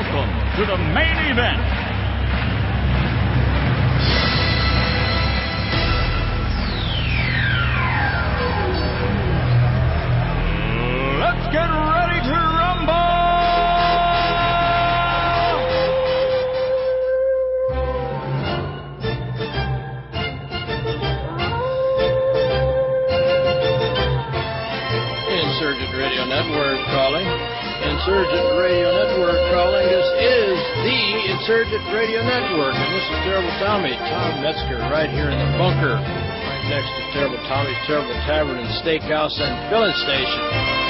Welcome to the main event. Let's get ready to rumble! Insurgent Radio Network calling. Insurgent Radio Network calling. This is the Insurgent Radio Network, and this is Terrible Tommy, Tom Metzger, right here in the bunker, right next to Terrible Tommy's Terrible Tavern and Steakhouse and Filling Station.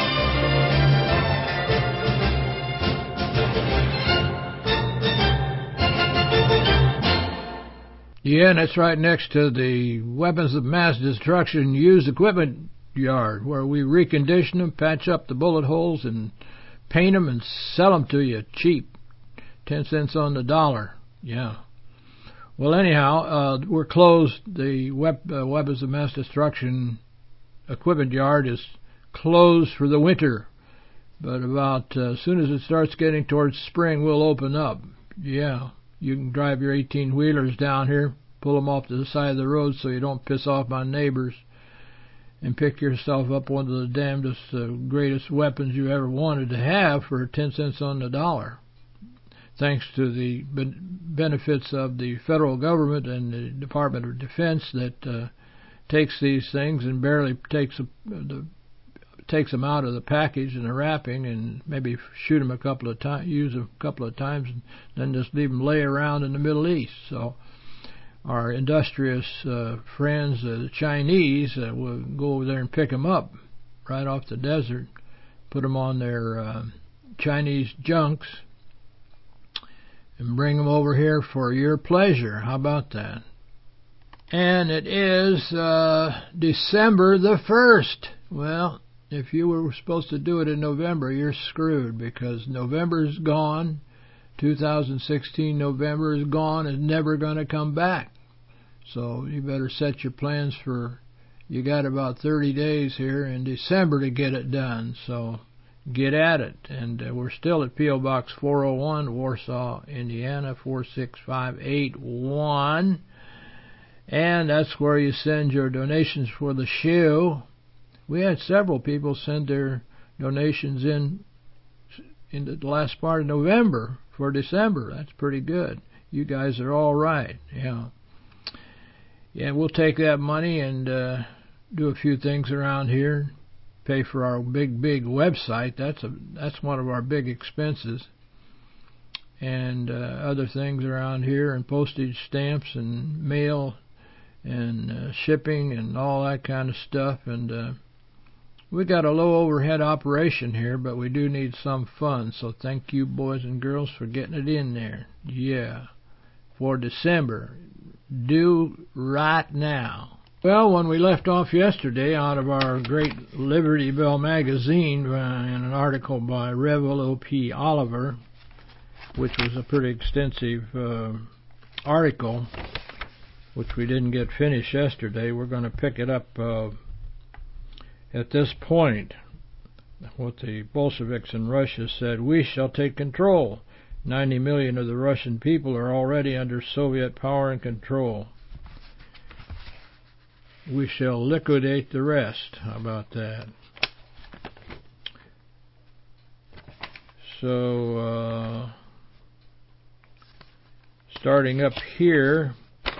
Yeah, and that's right next to the Weapons of Mass Destruction Used Equipment Yard, where we recondition them, patch up the bullet holes, and paint them and sell them to you cheap. 10 cents on the dollar. Yeah. Well, anyhow, we're closed. The Weapons of Mass Destruction Equipment Yard is closed for the winter. But about as soon as it starts getting towards spring, we'll open up. Yeah. You can drive your 18-wheelers down here, pull them off to the side of the road so you don't piss off my neighbors, and pick yourself up one of the damnedest, greatest weapons you ever wanted to have for 10 cents on the dollar. Thanks to the benefits of the federal government and the Department of Defense that takes these things and barely takes them out of the package and the wrapping, and maybe shoot them a couple of times, use them a couple of times, and then just leave them lay around in the Middle East. So our industrious friends, the Chinese, will go over there and pick them up right off the desert, put them on their Chinese junks, and bring them over here for your pleasure. How about that? And it is December the 1st. Well, if you were supposed to do it in November, you're screwed, because November's gone. 2016 November is gone and never going to come back. So you better set your plans for, you got about 30 days here in December to get it done. So get at it. And we're still at P.O. Box 401, Warsaw, Indiana, 46581. And that's where you send your donations for the show. We had several people send their donations in the last part of November for December. That's pretty good. You guys are all right. Yeah. Yeah, we'll take that money and do a few things around here. Pay for our big website. That's one of our big expenses. And other things around here, and postage stamps and mail and shipping and all that kind of stuff. And we got a low overhead operation here, but we do need some funds. So thank you, boys and girls, for getting it in there. Yeah. For December. Due right now. Well, when we left off yesterday out of our great Liberty Bell magazine in an article by Revel O.P. Oliver, which was a pretty extensive article, which we didn't get finished yesterday, we're going to pick it up at this point. What the Bolsheviks in Russia said: we shall take control. 90 million of the Russian people are already under Soviet power and control. We shall liquidate the rest. How about that? So, starting up here,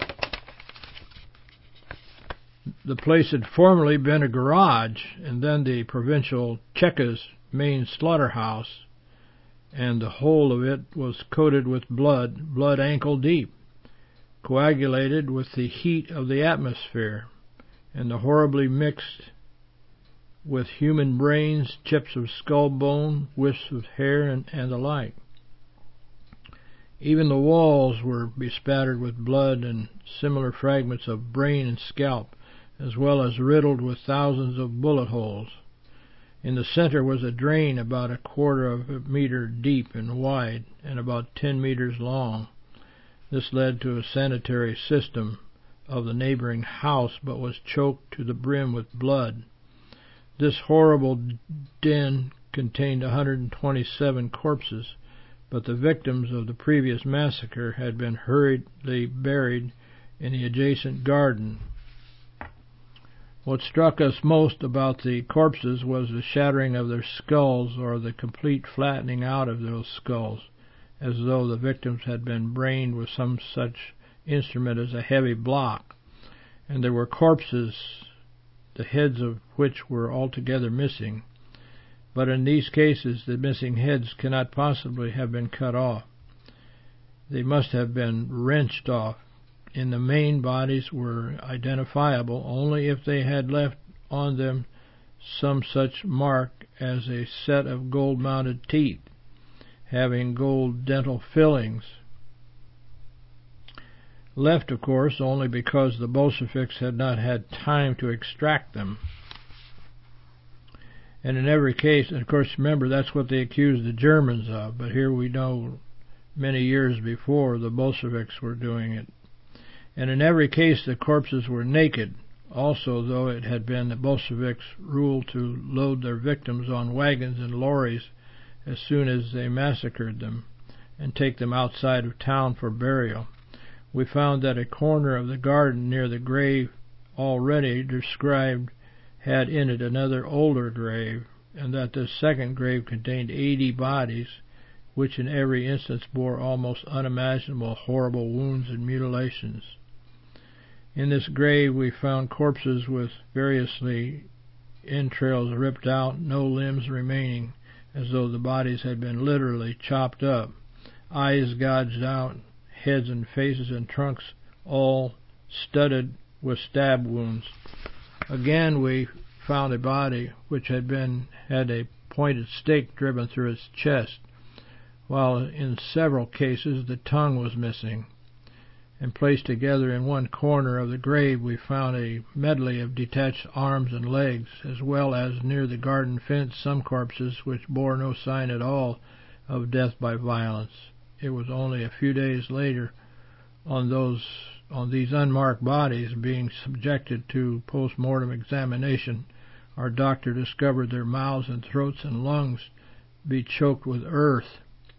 the place had formerly been a garage, and then the provincial Cheka's main slaughterhouse, and the whole of it was coated with blood ankle deep, coagulated with the heat of the atmosphere, and the horribly mixed with human brains, chips of skull bone, wisps of hair, and the like. Even the walls were bespattered with blood and similar fragments of brain and scalp, as well as riddled with thousands of bullet holes. In the center was a drain about 1/4 meter deep and wide, and about 10 meters long. This led to a sanitary system of the neighboring house, but was choked to the brim with blood. This horrible den contained 127 corpses, but the victims of the previous massacre had been hurriedly buried in the adjacent garden. What struck us most about the corpses was the shattering of their skulls, or the complete flattening out of those skulls, as though the victims had been brained with some such instrument as a heavy block, and there were corpses, the heads of which were altogether missing. But in these cases the missing heads cannot possibly have been cut off. They must have been wrenched off. In the main, bodies were identifiable only if they had left on them some such mark as a set of gold-mounted teeth, having gold dental fillings, left, of course, only because the Bolsheviks had not had time to extract them. And in every case, and of course, remember, that's what they accused the Germans of, but here we know many years before the Bolsheviks were doing it. And in every case, the corpses were naked, also, though it had been the Bolsheviks' rule to load their victims on wagons and lorries as soon as they massacred them, and take them outside of town for burial. We found that a corner of the garden near the grave already described had in it another older grave, and that this second grave contained 80 bodies, which in every instance bore almost unimaginable horrible wounds and mutilations. In this grave we found corpses with variously entrails ripped out, no limbs remaining, as though the bodies had been literally chopped up, eyes gouged out, heads and faces and trunks all studded with stab wounds. Again we found a body which had a pointed stake driven through its chest, while in several cases the tongue was missing. And placed together in one corner of the grave we found a medley of detached arms and legs, as well as near the garden fence some corpses which bore no sign at all of death by violence. It was only a few days later, on these unmarked bodies being subjected to post-mortem examination, our doctor discovered their mouths and throats and lungs be choked with earth.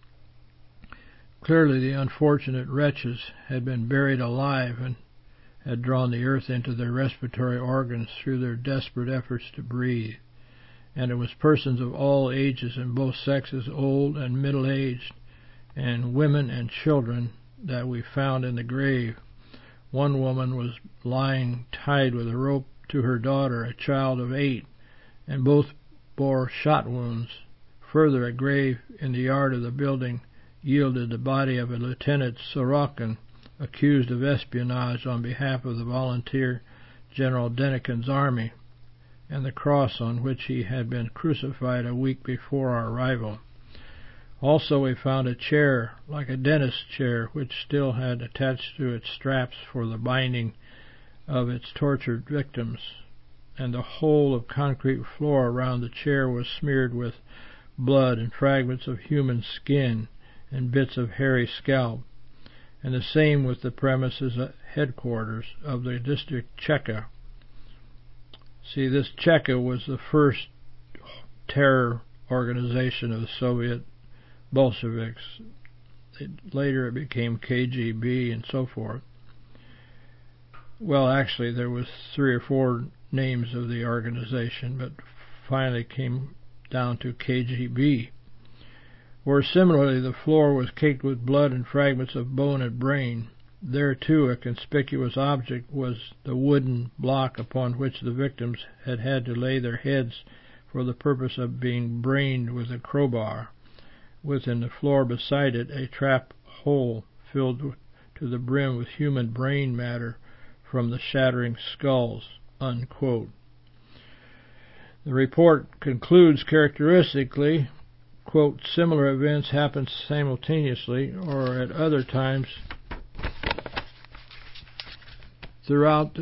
Clearly the unfortunate wretches had been buried alive and had drawn the earth into their respiratory organs through their desperate efforts to breathe. And it was persons of all ages and both sexes, old and middle-aged, and women and children, that we found in the grave. One woman was lying tied with a rope to her daughter, a child of 8, and both bore shot wounds. Further, a grave in the yard of the building yielded the body of a Lieutenant Sorokin, accused of espionage on behalf of the volunteer General Denikin's army, and the cross on which he had been crucified a week before our arrival. Also we found a chair, like a dentist's chair, which still had attached to its straps for the binding of its tortured victims, and the whole of concrete floor around the chair was smeared with blood and fragments of human skin and bits of hairy scalp, and the same with the premises headquarters of the district Cheka. See, this Cheka was the first terror organization of the Soviet Bolsheviks. Later it became KGB and so forth. Well, actually there was 3 or 4 names of the organization, but finally came down to KGB. Where similarly the floor was caked with blood and fragments of bone and brain. There too a conspicuous object was the wooden block upon which the victims had had to lay their heads for the purpose of being brained with a crowbar, with in the floor beside it a trap hole filled to the brim with human brain matter from the shattering skulls." Unquote. The report concludes characteristically, quote, "Similar events happen simultaneously or at other times throughout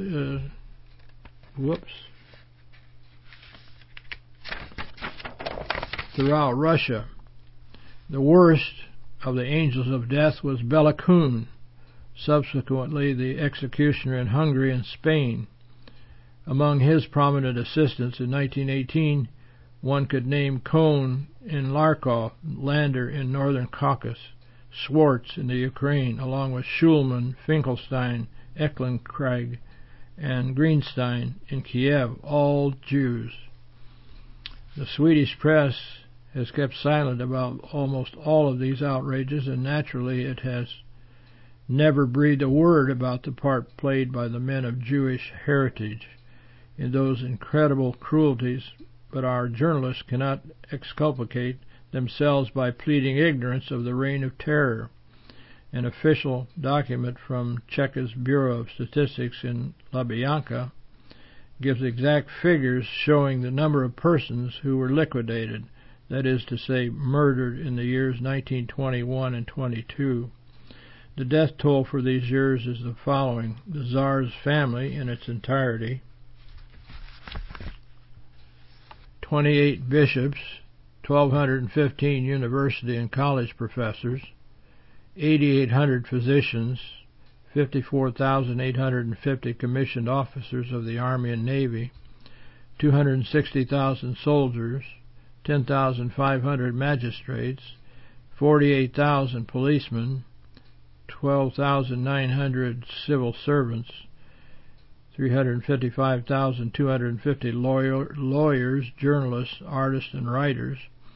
throughout Russia. The worst of the angels of death was Bela Kun, subsequently the executioner in Hungary and Spain. Among his prominent assistants in 1918 One could name Kohn in Larkov, Lander in northern Caucasus, Schwartz in the Ukraine, along with Schulman, Finkelstein, Eckenkrieg, and Greenstein in Kiev, all Jews. The Swedish press has kept silent about almost all of these outrages, and naturally it has never breathed a word about the part played by the men of Jewish heritage in those incredible cruelties, but our journalists cannot exculpate themselves by pleading ignorance of the Reign of Terror. An official document from Czech's Bureau of Statistics in Lubyanka gives exact figures showing the number of persons who were liquidated, that is to say, murdered in the years 1921 and 22. The death toll for these years is the following: the Tsar's family in its entirety, 28 bishops, 1,215 university and college professors, 8,800 physicians, 54,850 commissioned officers of the Army and Navy, 260,000 soldiers, 10,500 magistrates, 48,000 policemen, 12,900 civil servants, 355,250 lawyers, journalists, artists, and writers,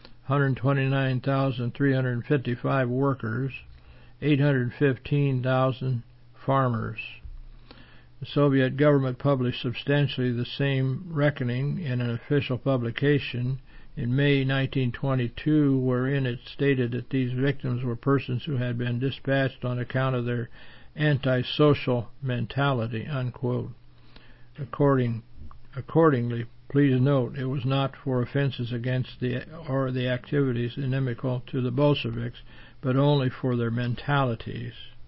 129,355 workers, 815,000 farmers. The Soviet government published substantially the same reckoning in an official publication in May 1922, wherein it stated that these victims were persons who had been dispatched on account of their antisocial mentality, unquote. Accordingly, please note, it was not for offenses against the activities inimical to the Bolsheviks, but only for their mentalities.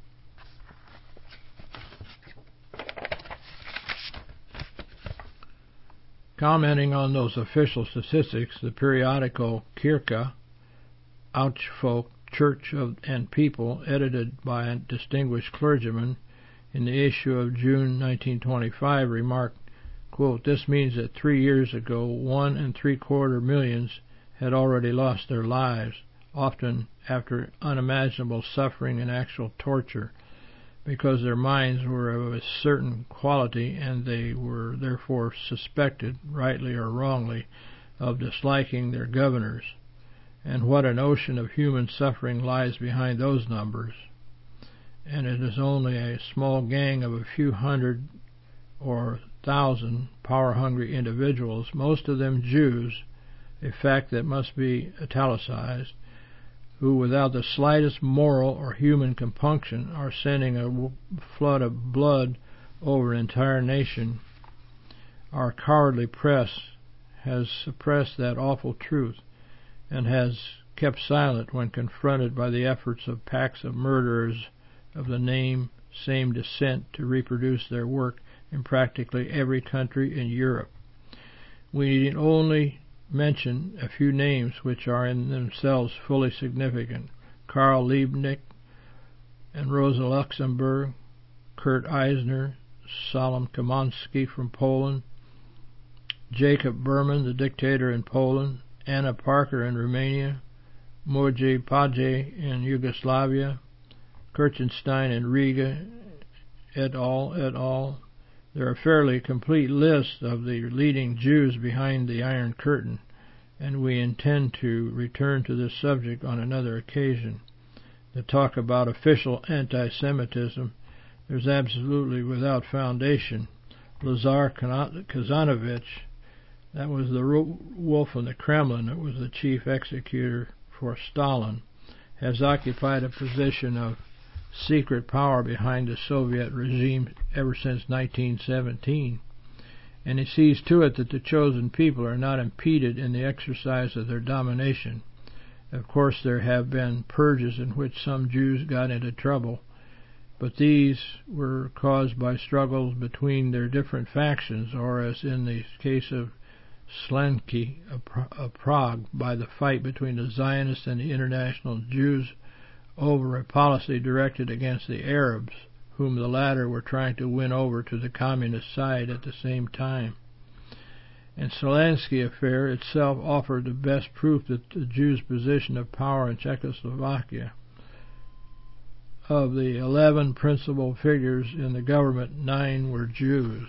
Commenting on those official statistics, the periodical Kirche, Ouchfolk, Church and People, edited by a distinguished clergyman, in the issue of June 1925, remarked, quote, "This means that 3 years ago 1.75 million had already lost their lives, often after unimaginable suffering and actual torture, because their minds were of a certain quality, and they were therefore suspected, rightly or wrongly, of disliking their governors. And what an ocean of human suffering lies behind those numbers. And it is only a small gang of a few hundred or thousand power-hungry individuals, most of them Jews, a fact that must be italicized, who, without the slightest moral or human compunction, are sending a flood of blood over an entire nation. Our cowardly press has suppressed that awful truth, and has kept silent when confronted by the efforts of packs of murderers of the same descent to reproduce their work in practically every country in Europe. We need only mention a few names which are in themselves fully significant: Karl Liebknecht and Rosa Luxemburg, Kurt Eisner, Solomon Kamonski from Poland, Jacob Berman, the dictator in Poland, Anna Parker in Romania, Moje Paje in Yugoslavia, Kirchenstein in Riga, et al. There are a fairly complete list of the leading Jews behind the Iron Curtain, and we intend to return to this subject on another occasion. The talk about official anti-Semitism is absolutely without foundation. Lazar Kazanovich, that was the wolf in the Kremlin, that was the chief executor for Stalin, has occupied a position of secret power behind the Soviet regime ever since 1917, and he sees to it that the chosen people are not impeded in the exercise of their domination. Of course, there have been purges in which some Jews got into trouble, but these were caused by struggles between their different factions, or, as in the case of Slanky of Prague, by the fight between the Zionists and the International Jews over a policy directed against the Arabs, whom the latter were trying to win over to the communist side at the same time. and Zelensky affair itself offered the best proof that the Jews' position of power in Czechoslovakia. Of the 11 principal figures in the government, 9 were Jews.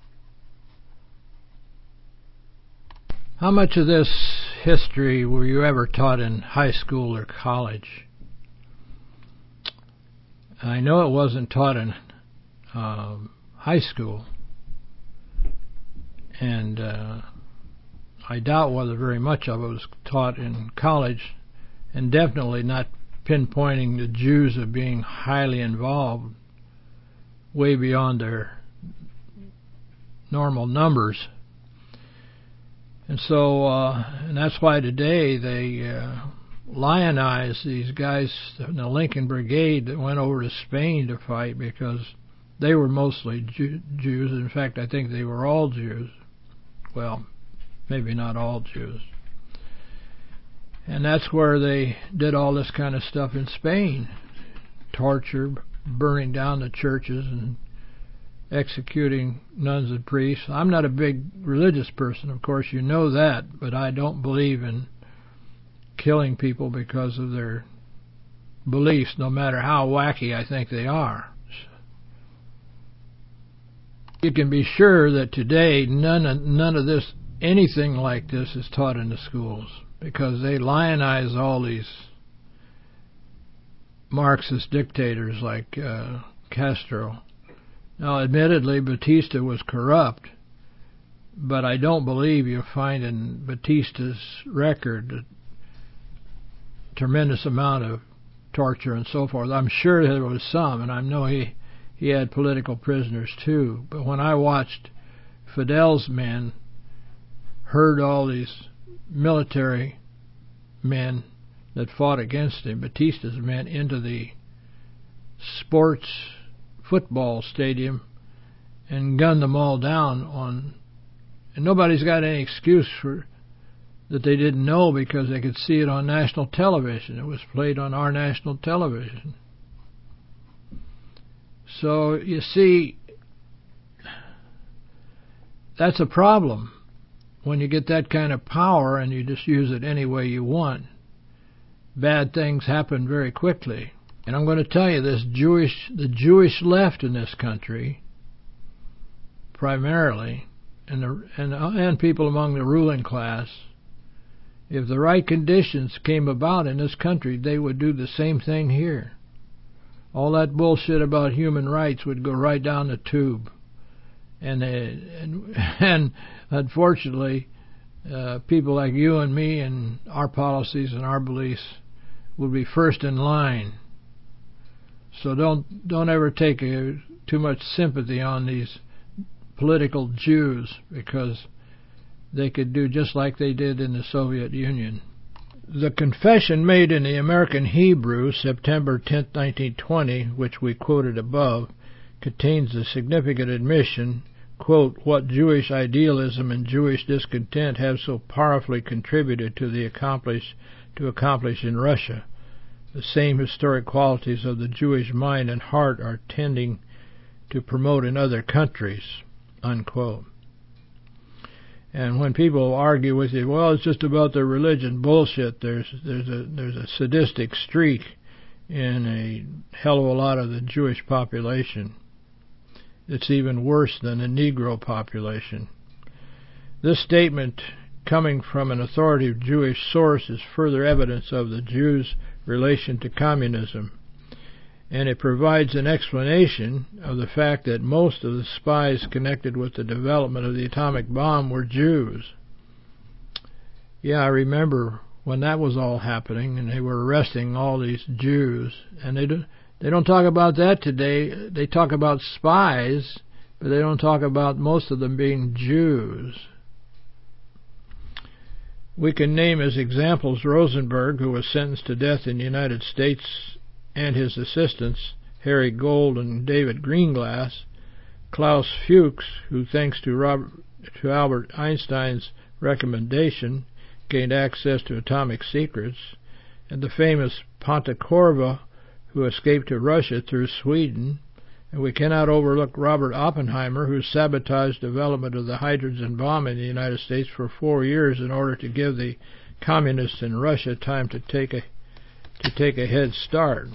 How much of this history were you ever taught in high school or college? I know it wasn't taught in high school, and I doubt whether very much of it was taught in college, and definitely not pinpointing the Jews as being highly involved, way beyond their normal numbers. And so, and that's why today they lionize these guys in the Lincoln Brigade that went over to Spain to fight, because they were mostly Jews. In fact, I think they were all Jews. Well, maybe not all Jews. And that's where they did all this kind of stuff in Spain. Torture, burning down the churches, and executing nuns and priests. I'm not a big religious person, of course, you know that, but I don't believe in killing people because of their beliefs, no matter how wacky I think they are. You can be sure that today none of this, anything like this, is taught in the schools, because they lionize all these Marxist dictators like Castro. Now, admittedly, Batista was corrupt, but I don't believe you'll find in Batista's record a tremendous amount of torture and so forth. I'm sure there was some, and I know he had political prisoners too. But when I watched Fidel's men herd all these military men that fought against him, Batista's men, into the sports football stadium and gunned them all down and nobody's got any excuse for that they didn't know, because they could see it on national television. It was played on our national television. So you see, that's a problem when you get that kind of power and you just use it any way you want. Bad things happen very quickly. And I'm going to tell you, the Jewish left in this country, primarily, and people among the ruling class, if the right conditions came about in this country, they would do the same thing here. All that bullshit about human rights would go right down the tube. And unfortunately, people like you and me and our policies and our beliefs would be first in line. So don't ever take too much sympathy on these political Jews, because they could do just like they did in the Soviet Union. The confession made in the American Hebrew, September 10, 1920, which we quoted above, contains the significant admission, quote, "What Jewish idealism and Jewish discontent have so powerfully contributed to accomplish in Russia. The same historic qualities of the Jewish mind and heart are tending to promote in other countries," unquote. And when people argue with you, well, it's just about their religion, bullshit. There's a sadistic streak in a hell of a lot of the Jewish population. It's even worse than the Negro population. This statement, coming from an authoritative Jewish source, is further evidence of the Jews' relation to communism, and it provides an explanation of the fact that most of the spies connected with the development of the atomic bomb were Jews. Yeah, I remember when that was all happening, and they were arresting all these Jews, and they don't talk about that today. They talk about spies, but they don't talk about most of them being Jews. We can name as examples Rosenberg, who was sentenced to death in the United States, and his assistants, Harry Gold and David Greenglass; Klaus Fuchs, who, thanks to Albert Einstein's recommendation, gained access to atomic secrets; and the famous Ponte Corvo, who escaped to Russia through Sweden; And we cannot overlook Robert Oppenheimer, who sabotaged development of the hydrogen bomb in the United States for 4 years in order to give the communists in Russia time to take a head start.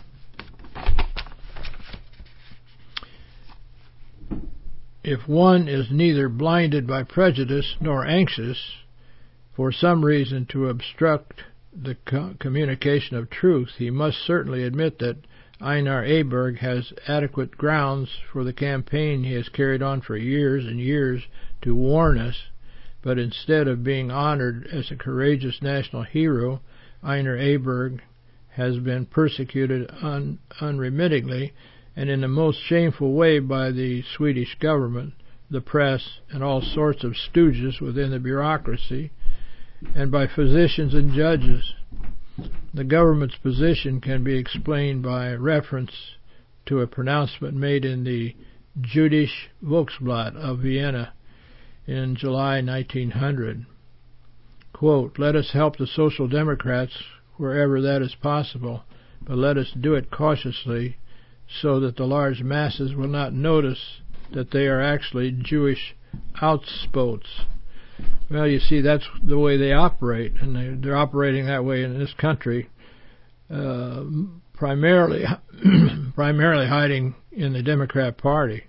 If one is neither blinded by prejudice nor anxious for some reason to obstruct the communication of truth, he must certainly admit that Einar Aberg has adequate grounds for the campaign he has carried on for years and years to warn us, but instead of being honored as a courageous national hero, Einar Aberg has been persecuted unremittingly and in the most shameful way by the Swedish government, the press, and all sorts of stooges within the bureaucracy, and by physicians and judges. The government's position can be explained by reference to a pronouncement made in the Jüdische Volksblatt of Vienna in July 1900. Quote, "Let us help the Social Democrats wherever that is possible, but let us do it cautiously so that the large masses will not notice that they are actually Jewish outspots." Well, you see, that's the way they operate, and they're operating that way in this country, primarily hiding in the Democrat Party.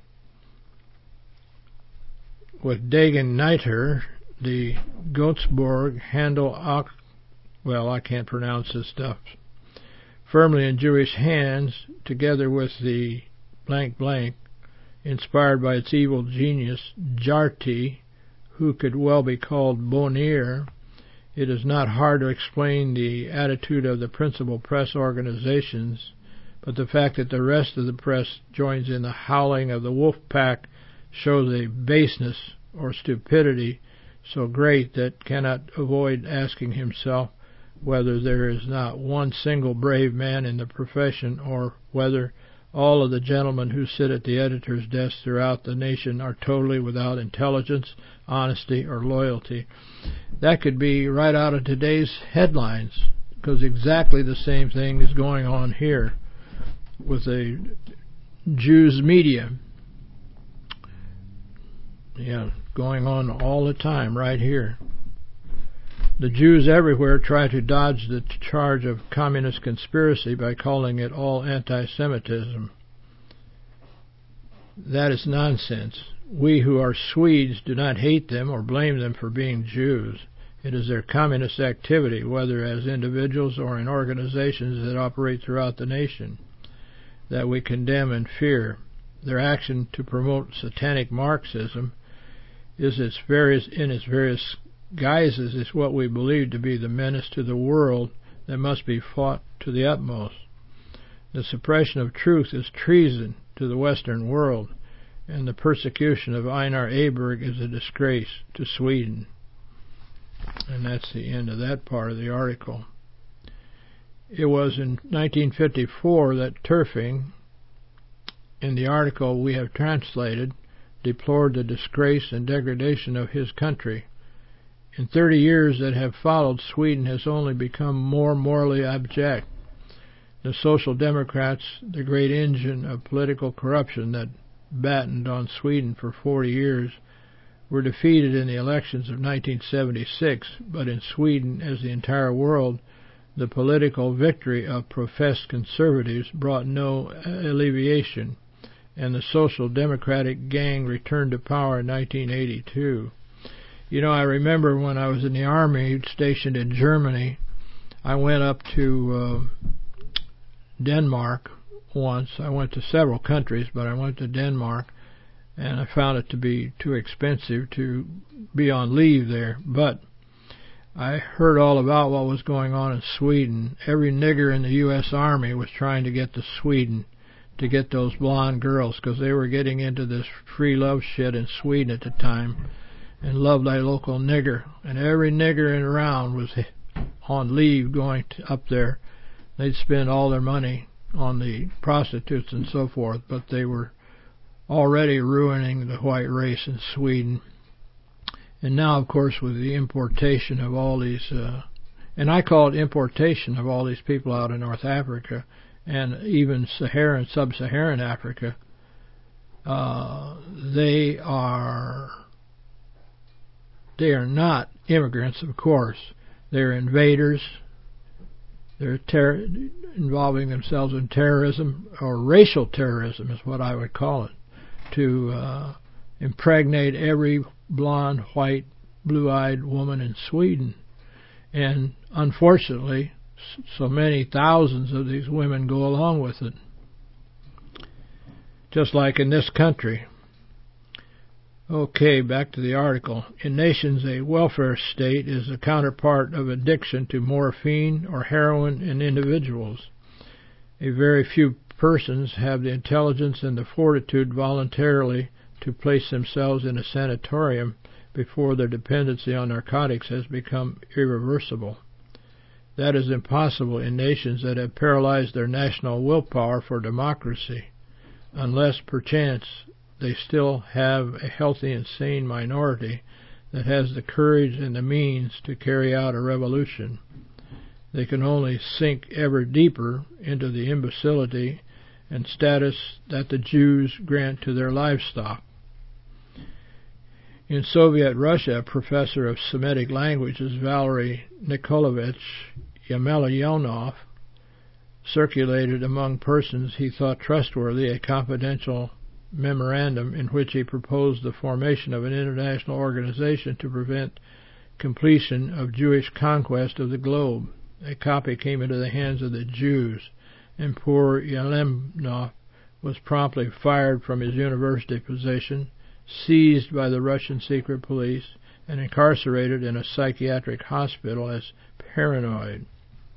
With Dagen Neiter, the Göteborg Handel, I can't pronounce this stuff, firmly in Jewish hands, together with the blank blank, inspired by its evil genius, Jarty, who could well be called Bonnier, it is not hard to explain the attitude of the principal press organizations, but the fact that the rest of the press joins in the howling of the wolf pack shows a baseness or stupidity so great that cannot avoid asking himself whether there is not one single brave man in the profession, or whether all of the gentlemen who sit at the editor's desk throughout the nation are totally without intelligence, honesty, or loyalty. That could be right out of today's headlines, because exactly the same thing is going on here with the Jews media. Yeah, going on all the time right here. The Jews everywhere try to dodge the charge of communist conspiracy by calling it all anti-Semitism. That is nonsense. We who are Swedes do not hate them or blame them for being Jews. It is their communist activity, whether as individuals or in organizations that operate throughout the nation, that we condemn and fear. Their action to promote satanic Marxism is in its various guises is what we believe to be the menace to the world that must be fought to the utmost. The suppression of truth is treason to the Western world, and the persecution of Einar Aberg is a disgrace to Sweden. And that's the end of that part of the article. It was in 1954 that Turfing, in the article we have translated, deplored the disgrace and degradation of his country. In 30 years that have followed, Sweden has only become more morally abject. The Social Democrats, the great engine of political corruption that battened on Sweden for 40 years, were defeated in the elections of 1976, but in Sweden, as the entire world, the political victory of professed conservatives brought no alleviation, and the Social Democratic gang returned to power in 1982. You know, I remember when I was in the Army, stationed in Germany, I went up to Denmark once. I went to several countries, but I went to Denmark, and I found it to be too expensive to be on leave there. But I heard all about what was going on in Sweden. Every nigger in the U.S. Army was trying to get to Sweden to get those blonde girls, because they were getting into this free love shit in Sweden at the time, and Love Thy Local Nigger. And every nigger around was on leave going up there. They'd spend all their money on the prostitutes and so forth, but they were already ruining the white race in Sweden. And now, of course, with the importation of all these, and I call it importation of all these people out in North Africa, and even Sub-Saharan Africa, They are not immigrants, of course. They're invaders. They're involving themselves in terrorism, or racial terrorism is what I would call it, to impregnate every blonde, white, blue-eyed woman in Sweden. And unfortunately, so many thousands of these women go along with it. Just like in this country. Okay, back to the article. In nations, a welfare state is the counterpart of addiction to morphine or heroin in individuals. A very few persons have the intelligence and the fortitude voluntarily to place themselves in a sanatorium before their dependency on narcotics has become irreversible. That is impossible in nations that have paralyzed their national willpower for democracy, unless perchance they still have a healthy and sane minority that has the courage and the means to carry out a revolution. They can only sink ever deeper into the imbecility and status that the Jews grant to their livestock. In Soviet Russia, a professor of Semitic languages, Valery Nikolaevich Yemelyanov, circulated among persons he thought trustworthy a confidential memorandum in which he proposed the formation of an international organization to prevent completion of Jewish conquest of the globe. A copy came into the hands of the Jews, and poor Yemelyanov was promptly fired from his university position, seized by the Russian secret police, and incarcerated in a psychiatric hospital as paranoid.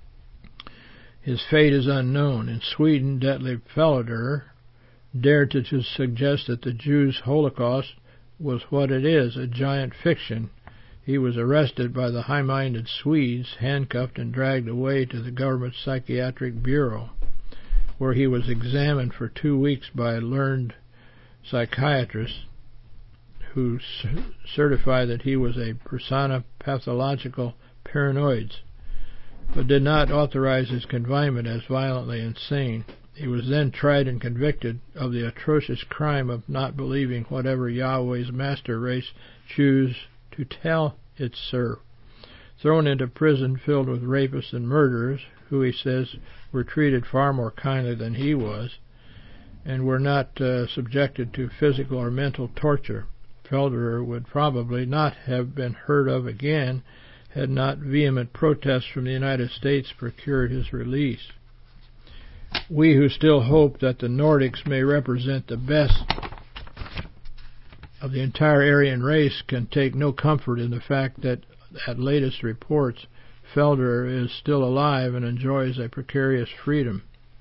His fate is unknown. In Sweden, Detlef Felder dared to suggest that the Jews' Holocaust was what it is, a giant fiction. He was arrested by the high-minded Swedes, handcuffed and dragged away to the government psychiatric bureau, where he was examined for 2 weeks by learned psychiatrists who certified that he was a persona pathological paranoid, but did not authorize his confinement as violently insane. He was then tried and convicted of the atrocious crime of not believing whatever Yahweh's master race choose to tell its serf. Thrown into prison filled with rapists and murderers, who he says were treated far more kindly than he was, and were not subjected to physical or mental torture. Felder would probably not have been heard of again had not vehement protests from the United States procured his release. We who still hope that the Nordics may represent the best of the entire Aryan race can take no comfort in the fact that, at latest reports, Felder is still alive and enjoys a precarious freedom.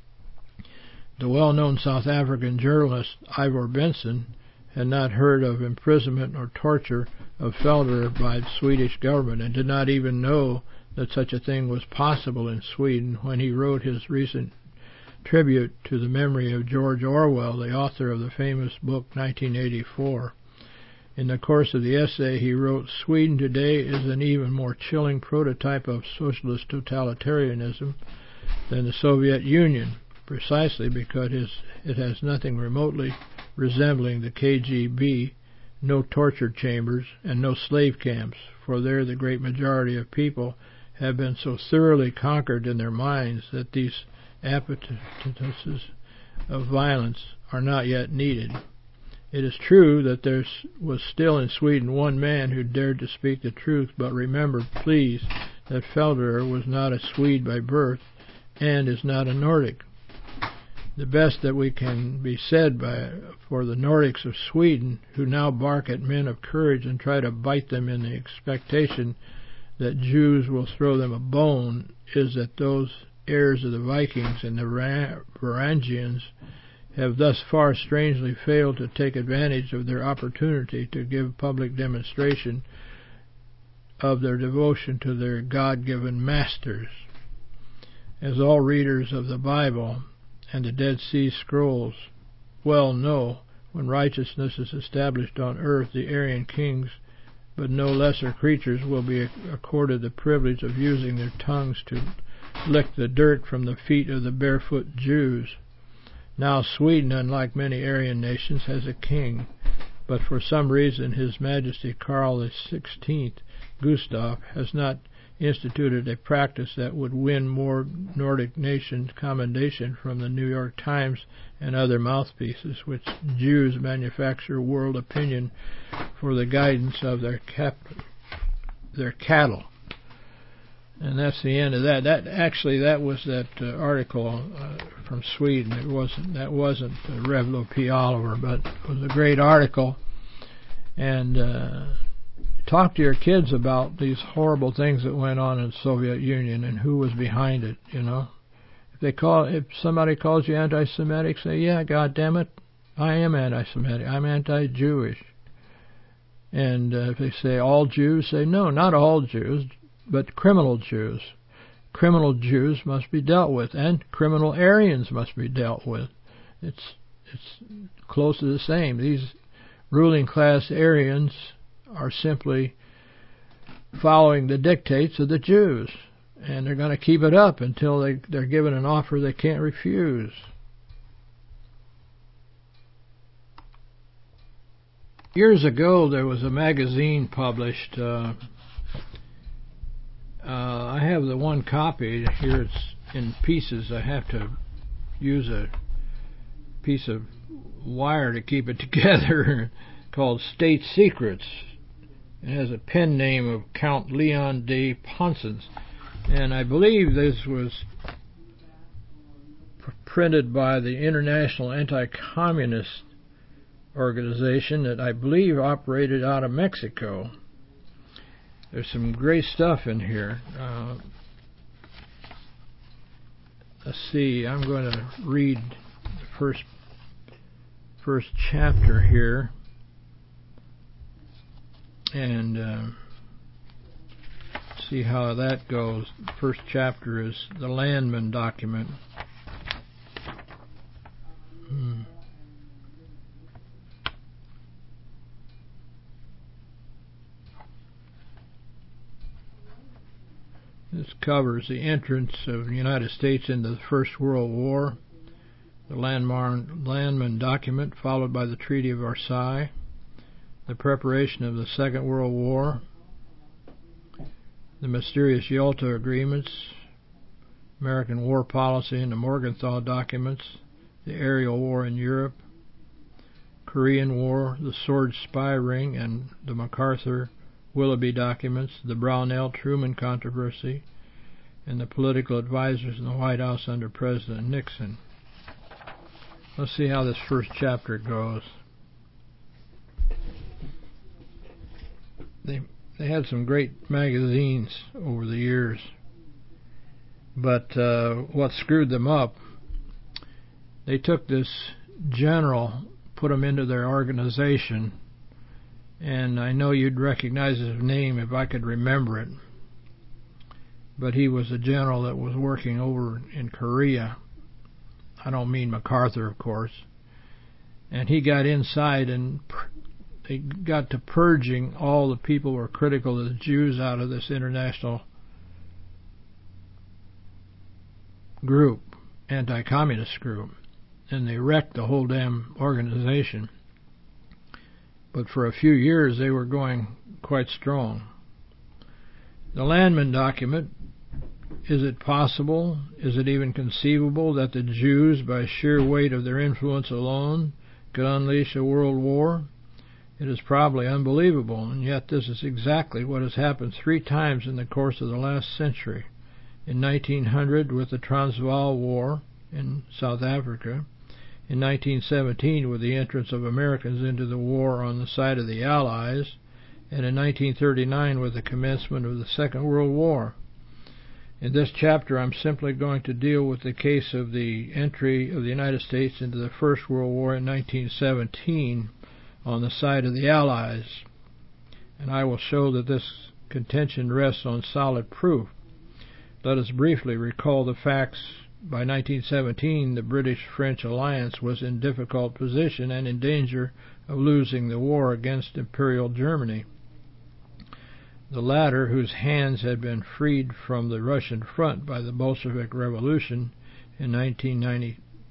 The well-known South African journalist Ivor Benson had not heard of imprisonment or torture of Felder by the Swedish government and did not even know that such a thing was possible in Sweden when he wrote his recent tribute to the memory of George Orwell, the author of the famous book 1984. In the course of the essay, he wrote, "Sweden today is an even more chilling prototype of socialist totalitarianism than the Soviet Union, precisely because it has nothing remotely resembling the KGB, no torture chambers, and no slave camps, for there the great majority of people have been so thoroughly conquered in their minds that these appetites of violence are not yet needed. It is true that there was still in Sweden one man who dared to speak the truth, but remember, please, that Felder was not a Swede by birth and is not a Nordic. The best that we can be said for the Nordics of Sweden, who now bark at men of courage and try to bite them in the expectation that Jews will throw them a bone, is that those heirs of the Vikings and the Varangians have thus far strangely failed to take advantage of their opportunity to give public demonstration of their devotion to their God-given masters. As all readers of the Bible and the Dead Sea Scrolls well know, when righteousness is established on earth, the Aryan kings, but no lesser creatures, will be accorded the privilege of using their tongues to lick the dirt from the feet of the barefoot Jews. Now Sweden, unlike many Aryan nations, has a king, but for some reason His Majesty Karl XVI Gustav has not instituted a practice that would win more Nordic nations commendation from the New York Times and other mouthpieces, which Jews manufacture world opinion for the guidance of their cattle. And that's the end of that. That was that article from Sweden. That wasn't Revlo P. Oliver, but it was a great article. And talk to your kids about these horrible things that went on in the Soviet Union and who was behind it. You know, if somebody calls you anti-Semitic, say, "Yeah, God damn it, I am anti-Semitic. I'm anti-Jewish." And if they say all Jews, say, "No, not all Jews, but criminal Jews. Criminal Jews must be dealt with, and criminal Aryans must be dealt with." It's close to the same. These ruling class Aryans are simply following the dictates of the Jews, and they're going to keep it up until they're given an offer they can't refuse. Years ago, there was a magazine published. I have the one copy here. It's in pieces. I have to use a piece of wire to keep it together, called State Secrets. It has a pen name of Count Leon de Ponsens, and I believe this was printed by the International Anti-Communist Organization that I believe operated out of Mexico. There's some great stuff in here. Let's see, I'm going to read the first chapter here. And see how that goes. The first chapter is the Landman document. This covers the entrance of the United States into the First World War, the Landman document, followed by the Treaty of Versailles, the preparation of the Second World War, the mysterious Yalta agreements, American war policy and the Morgenthau documents, the aerial war in Europe, Korean War, the Sword Spy Ring and the MacArthur-Willoughby documents, the Brownell-Truman controversy, and the political advisors in the White House under President Nixon. Let's see how this first chapter goes. They had some great magazines over the years, but what screwed them up, they took this general, put him into their organization, and I know you'd recognize his name if I could remember it, but he was a general that was working over in Korea. I don't mean MacArthur, of course. And he got inside and they got to purging all the people who were critical of the Jews out of this international group, anti-communist group, and they wrecked the whole damn organization. But for a few years they were going quite strong. The Landman document, is it possible, is it even conceivable that the Jews, by sheer weight of their influence alone, could unleash a world war? It is probably unbelievable, and yet this is exactly what has happened 3 times in the course of the last century. In 1900 with the Transvaal War in South Africa, in 1917 with the entrance of Americans into the war on the side of the Allies, and in 1939 with the commencement of the Second World War. In this chapter I'm simply going to deal with the case of the entry of the United States into the First World War in 1917 on the side of the Allies, and I will show that this contention rests on solid proof. Let us briefly recall the facts. By 1917, the British-French alliance was in difficult position and in danger of losing the war against Imperial Germany. The latter, whose hands had been freed from the Russian front by the Bolshevik Revolution in 1919,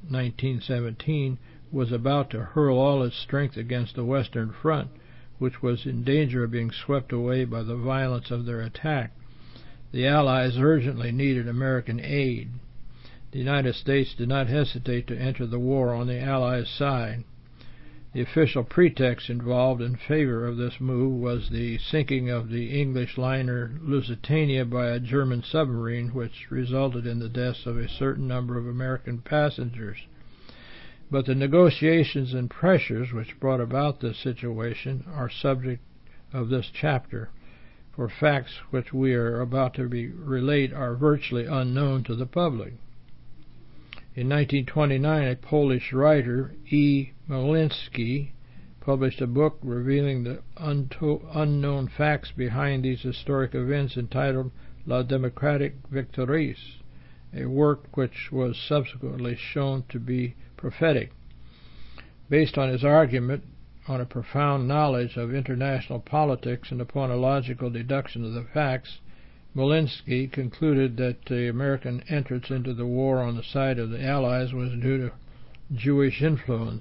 1917, was about to hurl all its strength against the Western Front, which was in danger of being swept away by the violence of their attack. The Allies urgently needed American aid. The United States did not hesitate to enter the war on the Allies' side. The official pretext involved in favor of this move was the sinking of the English liner Lusitania by a German submarine, which resulted in the deaths of a certain number of American passengers. But the negotiations and pressures which brought about this situation are subject of this chapter, for facts which we are about to relate are virtually unknown to the public. In 1929, a Polish writer, E. Malinsky, published a book revealing the unknown facts behind these historic events entitled La Démocratie Victorieuse, a work which was subsequently shown to be prophetic. Based on his argument on a profound knowledge of international politics and upon a logical deduction of the facts, Malinsky concluded that the American entrance into the war on the side of the Allies was due to Jewish influence.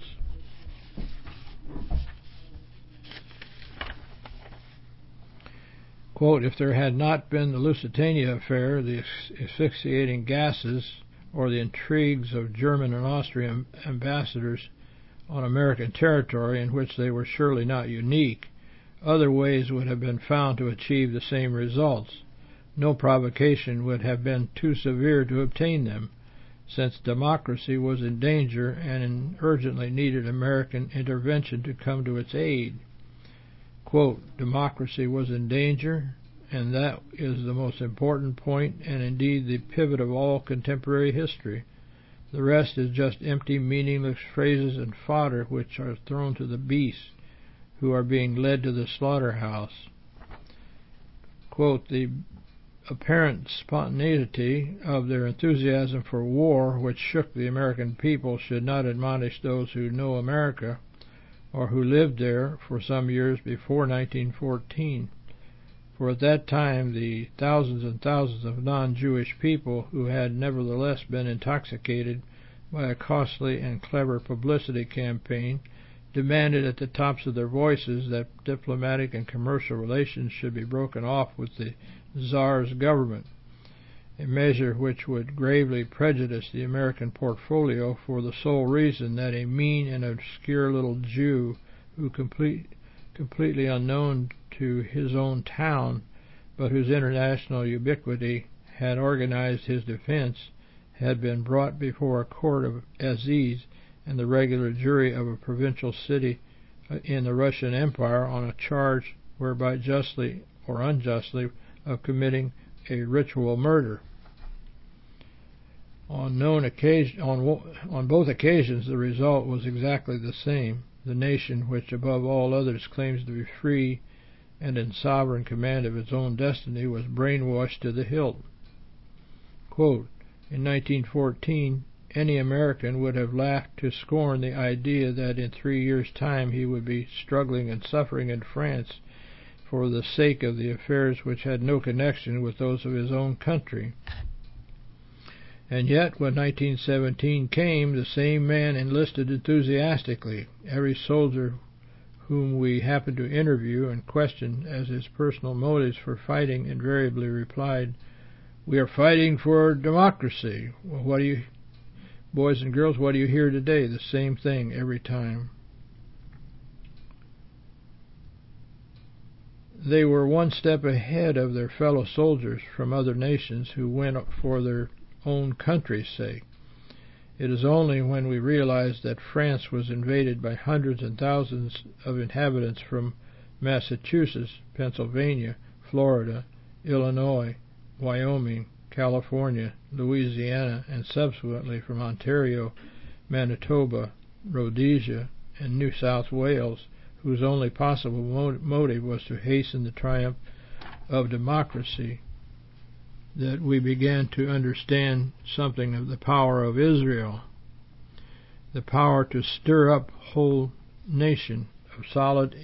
Quote, if there had not been the Lusitania affair, the asphyxiating gases, or the intrigues of German and Austrian ambassadors on American territory, in which they were surely not unique, other ways would have been found to achieve the same results. No provocation would have been too severe to obtain them, since democracy was in danger and urgently needed American intervention to come to its aid. Quote, democracy was in danger, and that is the most important point and indeed the pivot of all contemporary history. The rest is just empty, meaningless phrases and fodder which are thrown to the beasts who are being led to the slaughterhouse. Quote, the apparent spontaneity of their enthusiasm for war, which shook the American people, should not admonish those who know America or who lived there for some years before 1914. For at that time the thousands and thousands of non-Jewish people who had nevertheless been intoxicated by a costly and clever publicity campaign demanded at the tops of their voices that diplomatic and commercial relations should be broken off with the Tsar's government, a measure which would gravely prejudice the American portfolio for the sole reason that a mean and obscure little Jew who completely unknown to his own town, but whose international ubiquity had organized his defense, had been brought before a court of assize and the regular jury of a provincial city in the Russian Empire on a charge whereby justly or unjustly of committing a ritual murder. On both occasions the result was exactly the same. The nation, which above all others claims to be free and in sovereign command of its own destiny, was brainwashed to the hilt. Quote, in 1914, any American would have laughed to scorn the idea that in 3 years' time he would be struggling and suffering in France for the sake of the affairs which had no connection with those of his own country. And yet, when 1917 came, the same man enlisted enthusiastically. Every soldier whom we happened to interview and question as his personal motives for fighting invariably replied, "We are fighting for democracy." Well, boys and girls, what do you hear today? The same thing every time. They were one step ahead of their fellow soldiers from other nations who went for their own country's sake. It is only when we realize that France was invaded by hundreds and thousands of inhabitants from Massachusetts, Pennsylvania, Florida, Illinois, Wyoming, California, Louisiana, and subsequently from Ontario, Manitoba, Rhodesia, and New South Wales, whose only possible motive was to hasten the triumph of democracy, that we began to understand something of the power of Israel, the power to stir up a whole nation of solid,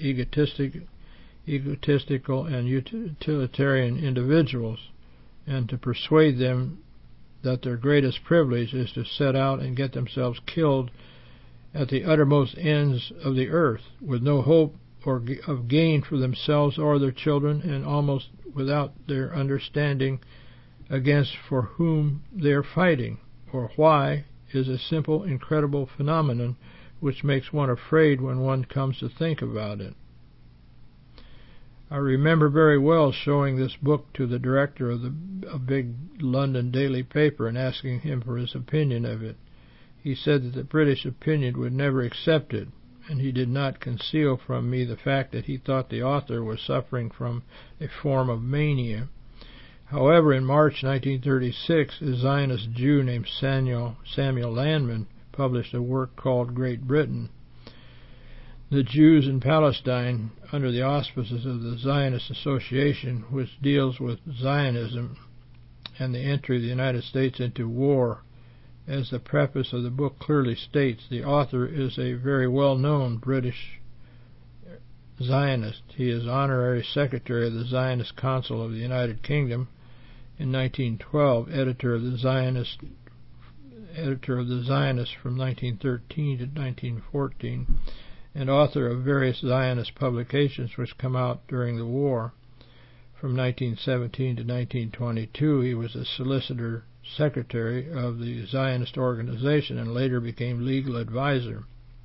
egotistical and utilitarian individuals, and to persuade them that their greatest privilege is to set out and get themselves killed at the uttermost ends of the earth, with no hope of gain for themselves or their children, and almost without their understanding against for whom they are fighting, or why, is a simple, incredible phenomenon which makes one afraid when one comes to think about it. I remember very well showing this book to the director of a big London daily paper and asking him for his opinion of it. He said that the British opinion would never accept it, and he did not conceal from me the fact that he thought the author was suffering from a form of mania. However, in March 1936, a Zionist Jew named Samuel Landman published a work called Great Britain, the Jews in Palestine, under the auspices of the Zionist Association, which deals with Zionism and the entry of the United States into war. As the preface of the book clearly states, the author is a very well-known British Zionist. He is honorary secretary of the Zionist Council of the United Kingdom in 1912, editor of the Zionist from 1913 to 1914, and author of various Zionist publications which come out during the war. From 1917 to 1922, he was a solicitor secretary of the Zionist organization and later became legal advisor.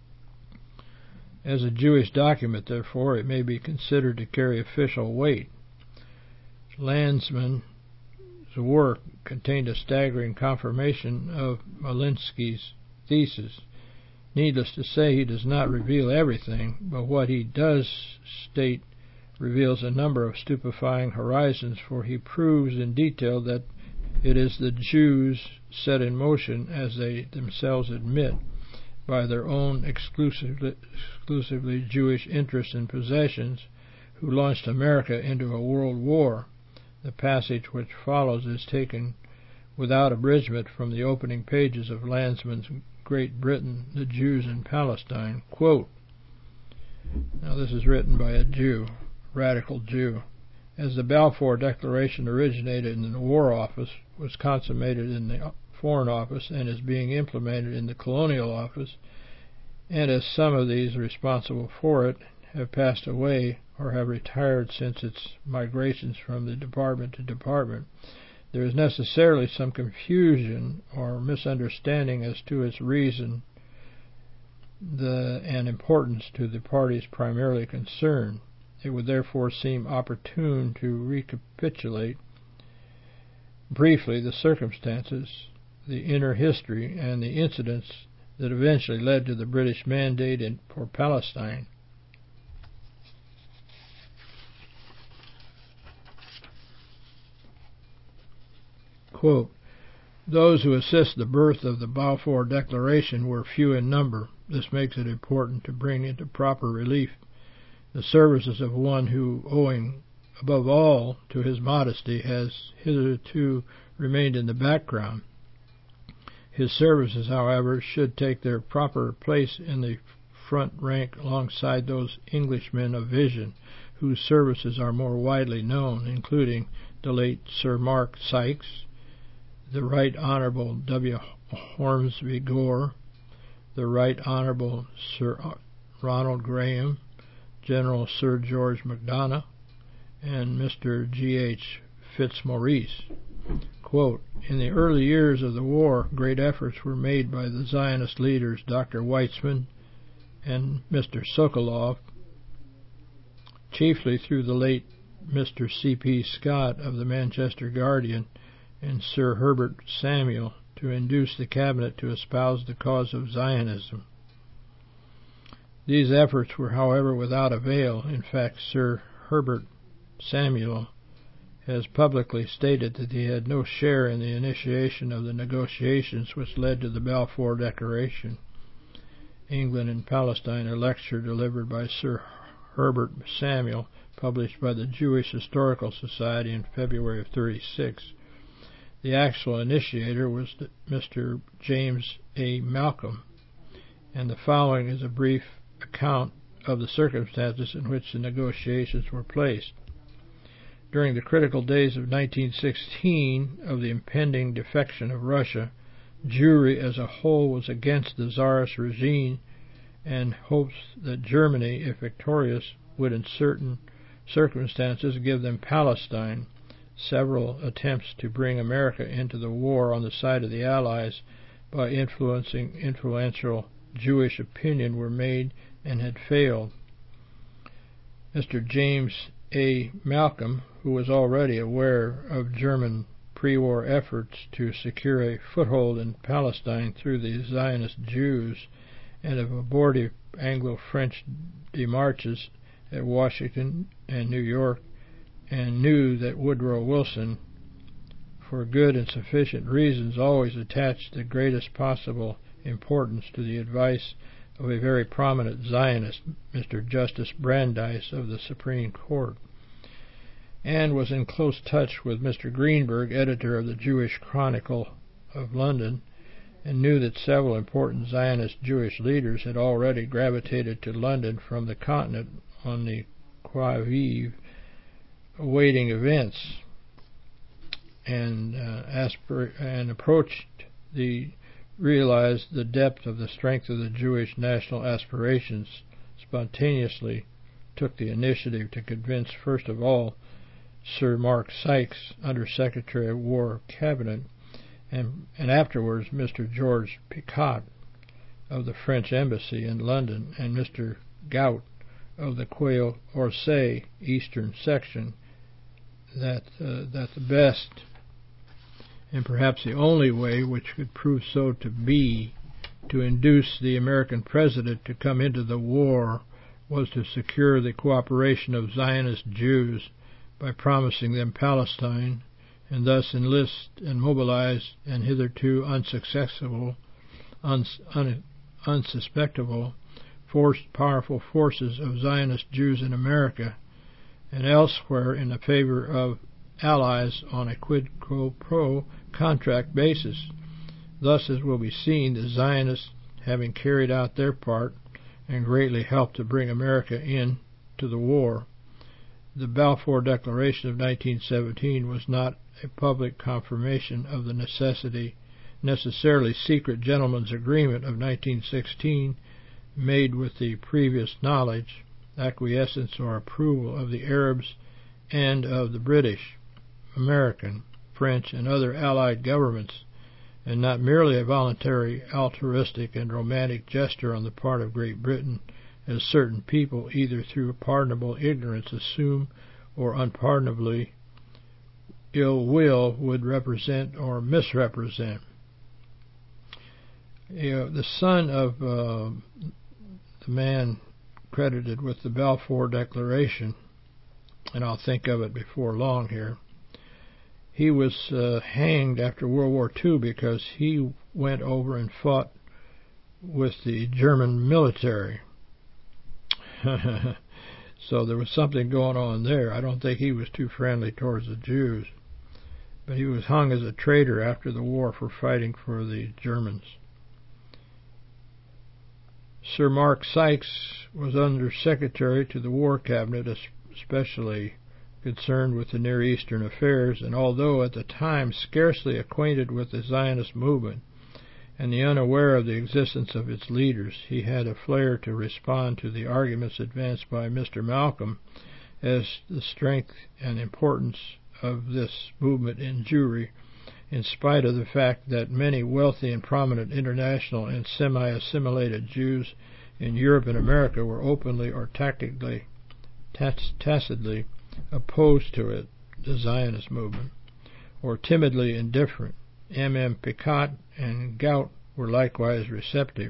As a Jewish document, therefore, it may be considered to carry official weight. Landsman's work contained a staggering confirmation of Malinsky's thesis. Needless to say, he does not reveal everything, but what he does state reveals a number of stupefying horizons, for he proves in detail that it is the Jews set in motion, as they themselves admit, by their own exclusively Jewish interests and possessions, who launched America into a world war. The passage which follows is taken without abridgment from the opening pages of Landsman's Great Britain, the Jews in Palestine. Quote, now this is written by a Jew, radical Jew. As the Balfour Declaration originated in the War Office, was consummated in the Foreign Office, and is being implemented in the Colonial Office, and as some of these responsible for it have passed away or have retired since its migrations from the department to department, there is necessarily some confusion or misunderstanding as to its reason and importance to the parties primarily concerned. It would therefore seem opportune to recapitulate briefly the circumstances, the inner history, and the incidents that eventually led to the British mandate for Palestine. Quote, those who assist the birth of the Balfour Declaration were few in number. This makes it important to bring into proper relief the services of one who, owing above all to his modesty, has hitherto remained in the background. His services, however, should take their proper place in the front rank alongside those Englishmen of vision whose services are more widely known, including the late Sir Mark Sykes, the Right Honourable W. Hornsby Gore, the Right Honourable Sir Ronald Graham, General Sir George MacDonough, and Mr. G.H. Fitzmaurice. Quote, in the early years of the war, great efforts were made by the Zionist leaders Dr. Weitzman and Mr. Sokolov, chiefly through the late Mr. C.P. Scott of the Manchester Guardian and Sir Herbert Samuel, to induce the cabinet to espouse the cause of Zionism. These efforts were, however, without avail. In fact, Sir Herbert Samuel has publicly stated that he had no share in the initiation of the negotiations which led to the Balfour Declaration. England and Palestine, a lecture delivered by Sir Herbert Samuel, published by the Jewish Historical Society in February of 1936. The actual initiator was Mr. James A. Malcolm, and the following is a brief account of the circumstances in which the negotiations were placed. During the critical days of 1916 of the impending defection of Russia, Jewry as a whole was against the Tsarist regime and hopes that Germany, if victorious, would in certain circumstances give them Palestine. Several attempts to bring America into the war on the side of the Allies by influential Jewish opinion were made and had failed. Mr. James A. Malcolm, who was already aware of German pre-war efforts to secure a foothold in Palestine through the Zionist Jews and of abortive Anglo-French demarches at Washington and New York, and knew that Woodrow Wilson, for good and sufficient reasons, always attached the greatest possible importance to the advice of a very prominent Zionist, Mr. Justice Brandeis of the Supreme Court, and was in close touch with Mr. Greenberg, editor of the Jewish Chronicle of London, and knew that several important Zionist Jewish leaders had already gravitated to London from the continent on the qui vive, awaiting events, and realized the depth of the strength of the Jewish national aspirations, spontaneously took the initiative to convince, first of all, Sir Mark Sykes, Under Secretary of War Cabinet, and afterwards Mr. George Picot of the French Embassy in London, and Mr. Gout of the Quai Orsay Eastern Section, that the best and perhaps the only way which could prove so to be to induce the American president to come into the war was to secure the cooperation of Zionist Jews by promising them Palestine, and thus enlist and mobilize an hitherto unsuspectable powerful forces of Zionist Jews in America and elsewhere in the favor of allies on a quid pro contract basis. Thus, as will be seen, the Zionists, having carried out their part and greatly helped to bring America into the war. The Balfour Declaration of 1917 was not a public confirmation of the necessarily secret gentleman's agreement of 1916 made with the previous knowledge, acquiescence, or approval of the Arabs and of the British, American, French, and other Allied governments, and not merely a voluntary, altruistic, and romantic gesture on the part of Great Britain, as certain people, either through pardonable ignorance, assume, or unpardonably ill will, would represent or misrepresent. The son of the man credited with the Balfour Declaration, and I'll think of it before long here, he was hanged after World War II because he went over and fought with the German military. So there was something going on there. I don't think he was too friendly towards the Jews, but he was hung as a traitor after the war for fighting for the Germans. Sir Mark Sykes was Under Secretary to the War Cabinet, especially concerned with the Near Eastern affairs, and although at the time scarcely acquainted with the Zionist movement and unaware of the existence of its leaders, he had a flair to respond to the arguments advanced by Mr. Malcolm as the strength and importance of this movement in Jewry, in spite of the fact that many wealthy and prominent international and semi-assimilated Jews in Europe and America were openly or tacitly opposed to it, the Zionist movement, or timidly indifferent. M. Picot and Gout were likewise receptive.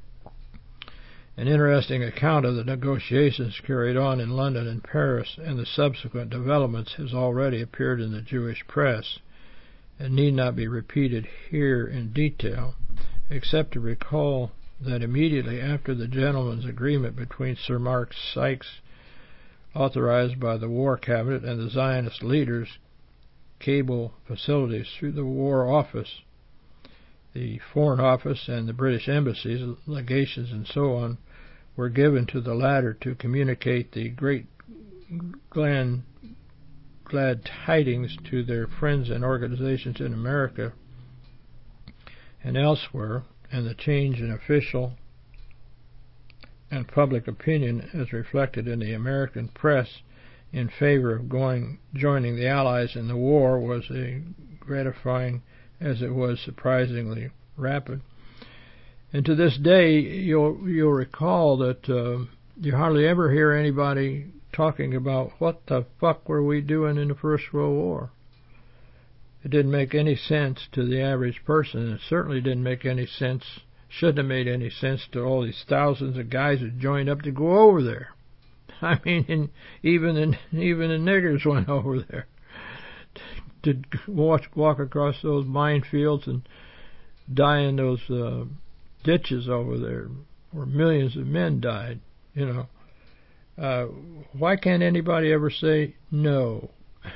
An interesting account of the negotiations carried on in London and Paris and the subsequent developments has already appeared in the Jewish press, and need not be repeated here in detail, except to recall that immediately after the gentleman's agreement between Sir Mark Sykes, authorized by the War Cabinet, and the Zionist leaders, cable facilities through the War Office, the Foreign Office, and the British embassies, legations, and so on, were given to the latter to communicate the great glad tidings to their friends and organizations in America and elsewhere, and the change in official and public opinion as reflected in the American press in favor of joining the Allies in the war was as gratifying as it was surprisingly rapid. And to this day, you'll recall that you hardly ever hear anybody talking about what the fuck were we doing in the First World War. It didn't make any sense to the average person. It certainly didn't make any sense, shouldn't have made any sense to all these thousands of guys that joined up to go over there. I mean, even the niggers went over there to walk across those minefields and die in those ditches over there where millions of men died, you know. Why can't anybody ever say no?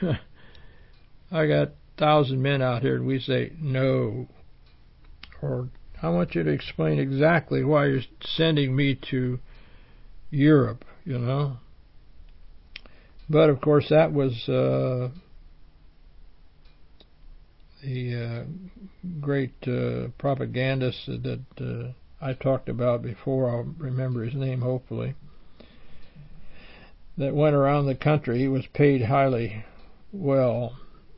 I got 1,000 men out here and we say no. Or I want you to explain exactly why you're sending me to Europe, you know. But of course that was the great propagandist that I talked about before. I'll remember his name hopefully, that went around the country. He was paid highly well,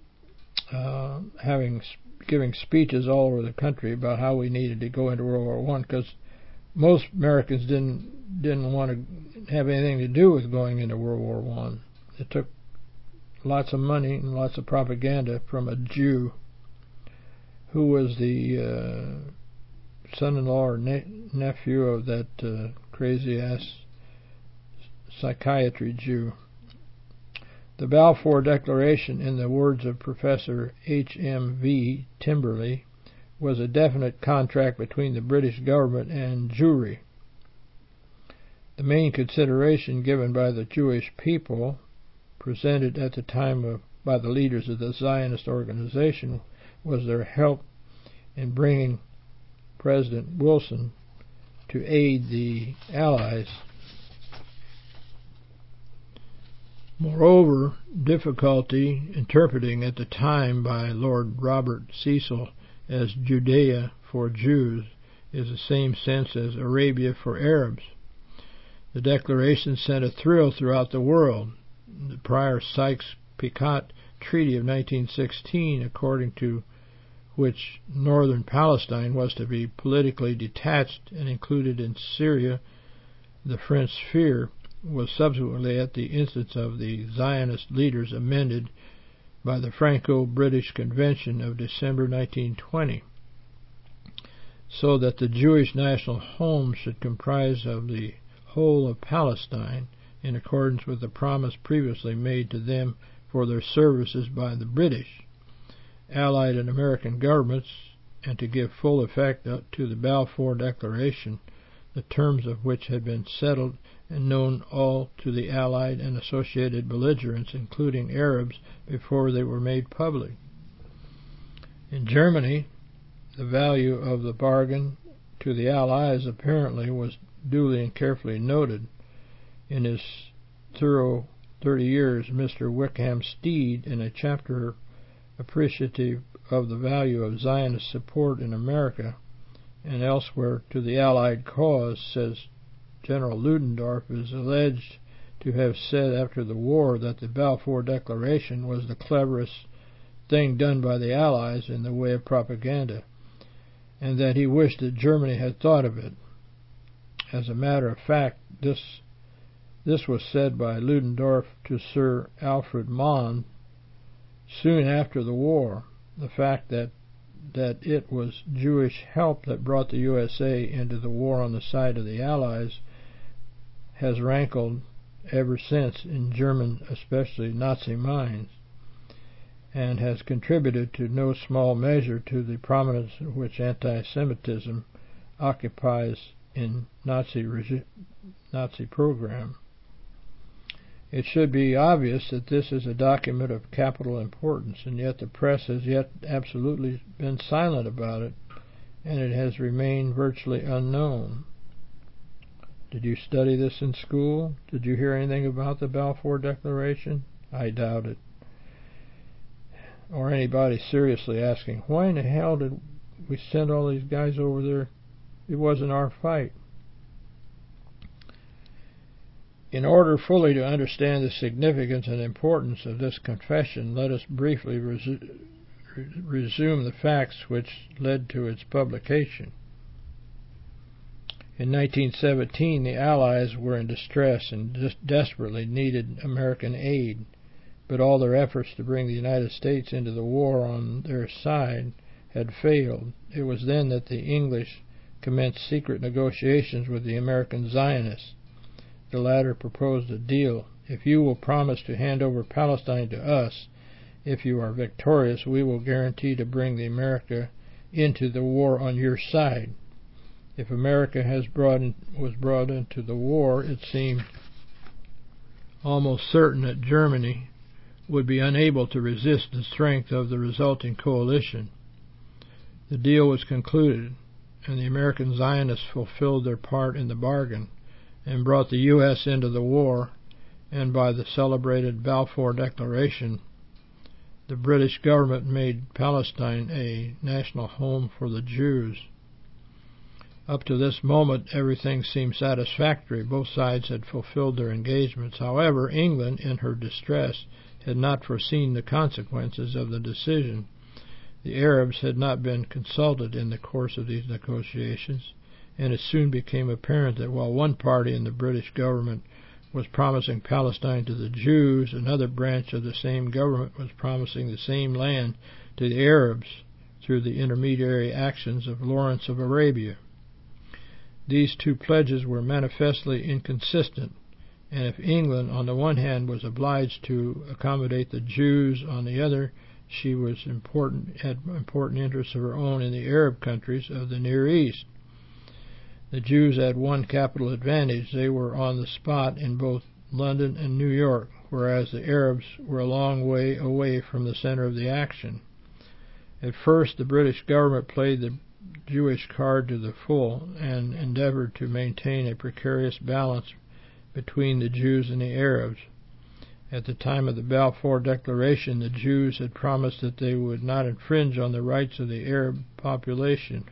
giving speeches all over the country about how we needed to go into World War I, because most Americans didn't want to have anything to do with going into World War I. It took lots of money and lots of propaganda from a Jew who was the son-in-law or nephew of that crazy-ass psychiatry Jew. The Balfour Declaration, in the words of Professor H.M.V. Timberley, was a definite contract between the British government and Jewry. The main consideration given by the Jewish people, presented at the time by the leaders of the Zionist organization, was their help in bringing President Wilson to aid the Allies. Moreover, difficulty interpreting at the time by Lord Robert Cecil as Judea for Jews is the same sense as Arabia for Arabs. The declaration sent a thrill throughout the world. The prior Sykes-Picot Treaty of 1916, according to which northern Palestine was to be politically detached and included in Syria, the French sphere, was subsequently, at the instance of the Zionist leaders, amended by the Franco-British Convention of December 1920, so that the Jewish national home should comprise of the whole of Palestine, in accordance with the promise previously made to them for their services by the British, Allied and American governments, and to give full effect to the Balfour Declaration, the terms of which had been settled and known all to the Allied and associated belligerents, including Arabs, before they were made public. In Germany, the value of the bargain to the Allies apparently was duly and carefully noted. In his thorough 30 years, Mr. Wickham Steed, in a chapter appreciative of the value of Zionist support in America and elsewhere to the Allied cause, says General Ludendorff is alleged to have said after the war that the Balfour Declaration was the cleverest thing done by the Allies in the way of propaganda, and that he wished that Germany had thought of it. As a matter of fact, this was said by Ludendorff to Sir Alfred Mond soon after the war. The fact that it was Jewish help that brought the USA into the war on the side of the Allies has rankled ever since in German, especially Nazi minds, and has contributed to no small measure to the prominence which anti-Semitism occupies in Nazi program. It should be obvious that this is a document of capital importance, and yet the press has yet absolutely been silent about it, and it has remained virtually unknown. Did you study this in school? Did you hear anything about the Balfour Declaration? I doubt it. or anybody seriously asking, why in the hell did we send all these guys over there? It wasn't our fight. In order fully to understand the significance and importance of this confession, let us briefly resume the facts which led to its publication. In 1917, the Allies were in distress and desperately needed American aid, but all their efforts to bring the United States into the war on their side had failed. It was then that the English commenced secret negotiations with the American Zionists. The latter proposed a deal. If you will promise to hand over Palestine to us, if you are victorious, we will guarantee to bring the America into the war on your side. If America was brought into the war, it seemed almost certain that Germany would be unable to resist the strength of the resulting coalition. The deal was concluded, and the American Zionists fulfilled their part in the bargain and brought the U.S. into the war, and by the celebrated Balfour Declaration, the British government made Palestine a national home for the Jews. Up to this moment, everything seemed satisfactory. Both sides had fulfilled their engagements. However, England, in her distress, had not foreseen the consequences of the decision. The Arabs had not been consulted in the course of these negotiations, and it soon became apparent that while one party in the British government was promising Palestine to the Jews, another branch of the same government was promising the same land to the Arabs through the intermediary actions of Lawrence of Arabia. These two pledges were manifestly inconsistent, and if England on the one hand was obliged to accommodate the Jews, on the other she had important interests of her own in the Arab countries of the Near East. The Jews had one capital advantage: they were on the spot in both London and New York, whereas the Arabs were a long way away from the center of the action. At first, the British government played the Jewish card to the full and endeavored to maintain a precarious balance between the Jews and the Arabs. At the time of the Balfour Declaration, the Jews had promised that they would not infringe on the rights of the Arab population.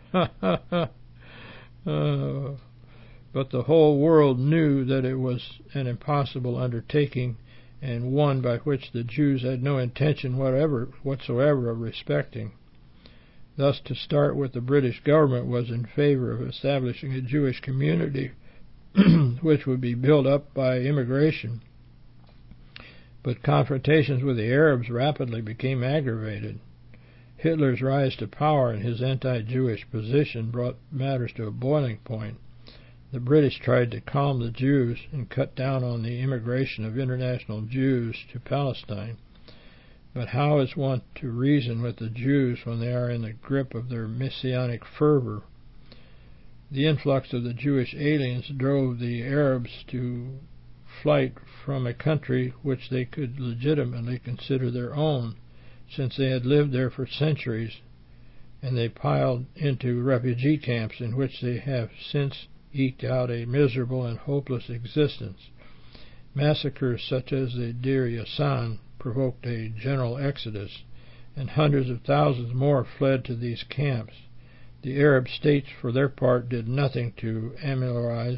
But the whole world knew that it was an impossible undertaking, and one by which the Jews had no intention whatsoever of respecting. Thus, to start with, the British government was in favor of establishing a Jewish community which would be built up by immigration. But confrontations with the Arabs rapidly became aggravated. Hitler's rise to power and his anti-Jewish position brought matters to a boiling point. The British tried to calm the Jews and cut down on the immigration of international Jews to Palestine. But how is one to reason with the Jews when they are in the grip of their messianic fervor? The influx of the Jewish aliens drove the Arabs to flight from a country which they could legitimately consider their own, since they had lived there for centuries, and they piled into refugee camps in which they have since eked out a miserable and hopeless existence. Massacres such as the Deir Yassin provoked a general exodus, and hundreds of thousands more fled to these camps. The Arab states, for their part, did nothing to ameliorate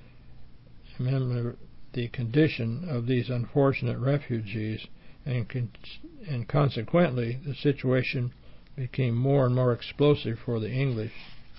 the condition of these unfortunate refugees, and consequently the situation became more and more explosive for the English.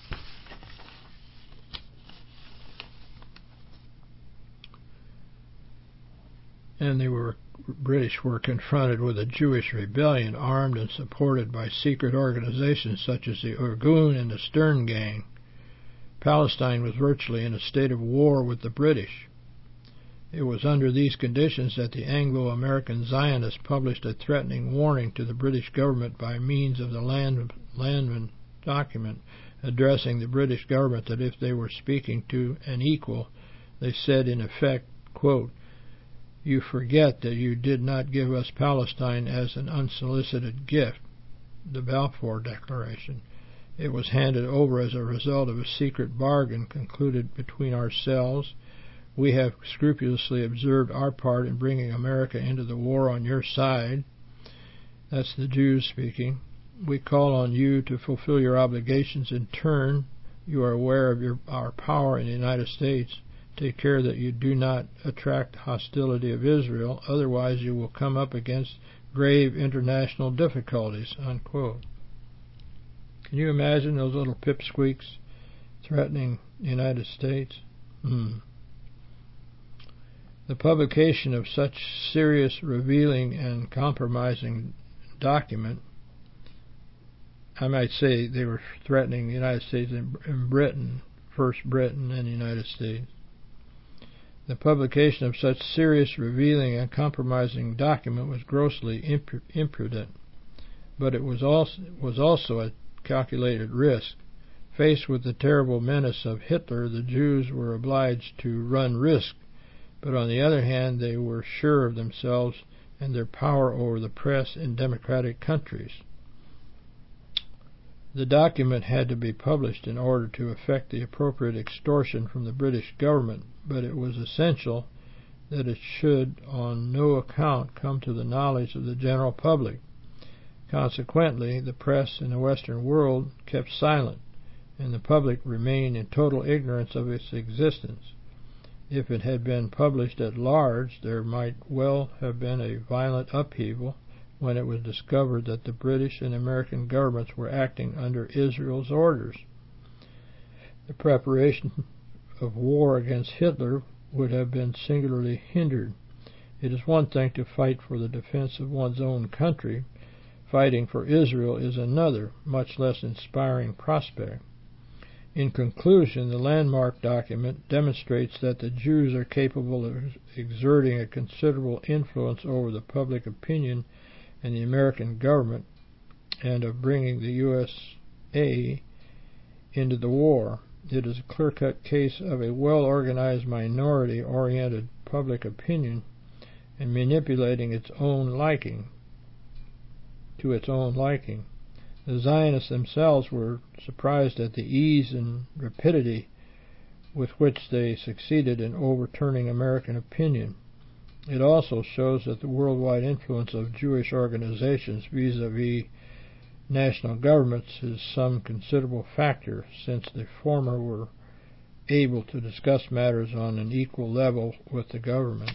And the British were confronted with a Jewish rebellion armed and supported by secret organizations such as the Irgun and the Stern Gang. Palestine was virtually in a state of war with the British. It was under these conditions that the Anglo-American Zionists published a threatening warning to the British government by means of the Landman document, addressing the British government that if they were speaking to an equal, they said in effect, quote, "You forget that you did not give us Palestine as an unsolicited gift," the Balfour Declaration. It was handed over as a result of a secret bargain concluded between ourselves. We have scrupulously observed our part in bringing America into the war on your side. That's the Jews speaking. We call on you to fulfill your obligations. In turn, you are aware of our power in the United States. Take care that you do not attract hostility of Israel, otherwise you will come up against grave international difficulties, unquote. Can you imagine those little pipsqueaks threatening the United States? The publication of such serious, revealing, and compromising document, I might say they were threatening the United States and Britain, first Britain and the United States. The publication of such serious, revealing, and compromising document was grossly imprudent, but it was also a calculated risk. Faced with the terrible menace of Hitler, the Jews were obliged to run risk, but on the other hand, they were sure of themselves and their power over the press in democratic countries. The document had to be published in order to effect the appropriate extortion from the British government, but it was essential that it should on no account come to the knowledge of the general public. Consequently, the press in the Western world kept silent, and the public remained in total ignorance of its existence. If it had been published at large, there might well have been a violent upheaval when it was discovered that the British and American governments were acting under Israel's orders. The preparation of war against Hitler would have been singularly hindered. It is one thing to fight for the defense of one's own country. Fighting for Israel is another, much less inspiring prospect. In conclusion, the landmark document demonstrates that the Jews are capable of exerting a considerable influence over the public opinion and the American government, and of bringing the USA into the war. It is a clear-cut case of a well-organized minority-oriented public opinion and manipulating its own liking to its own liking. The Zionists themselves were surprised at the ease and rapidity with which they succeeded in overturning American opinion. It also shows that the worldwide influence of Jewish organizations vis-a-vis national governments is some considerable factor, since the former were able to discuss matters on an equal level with the government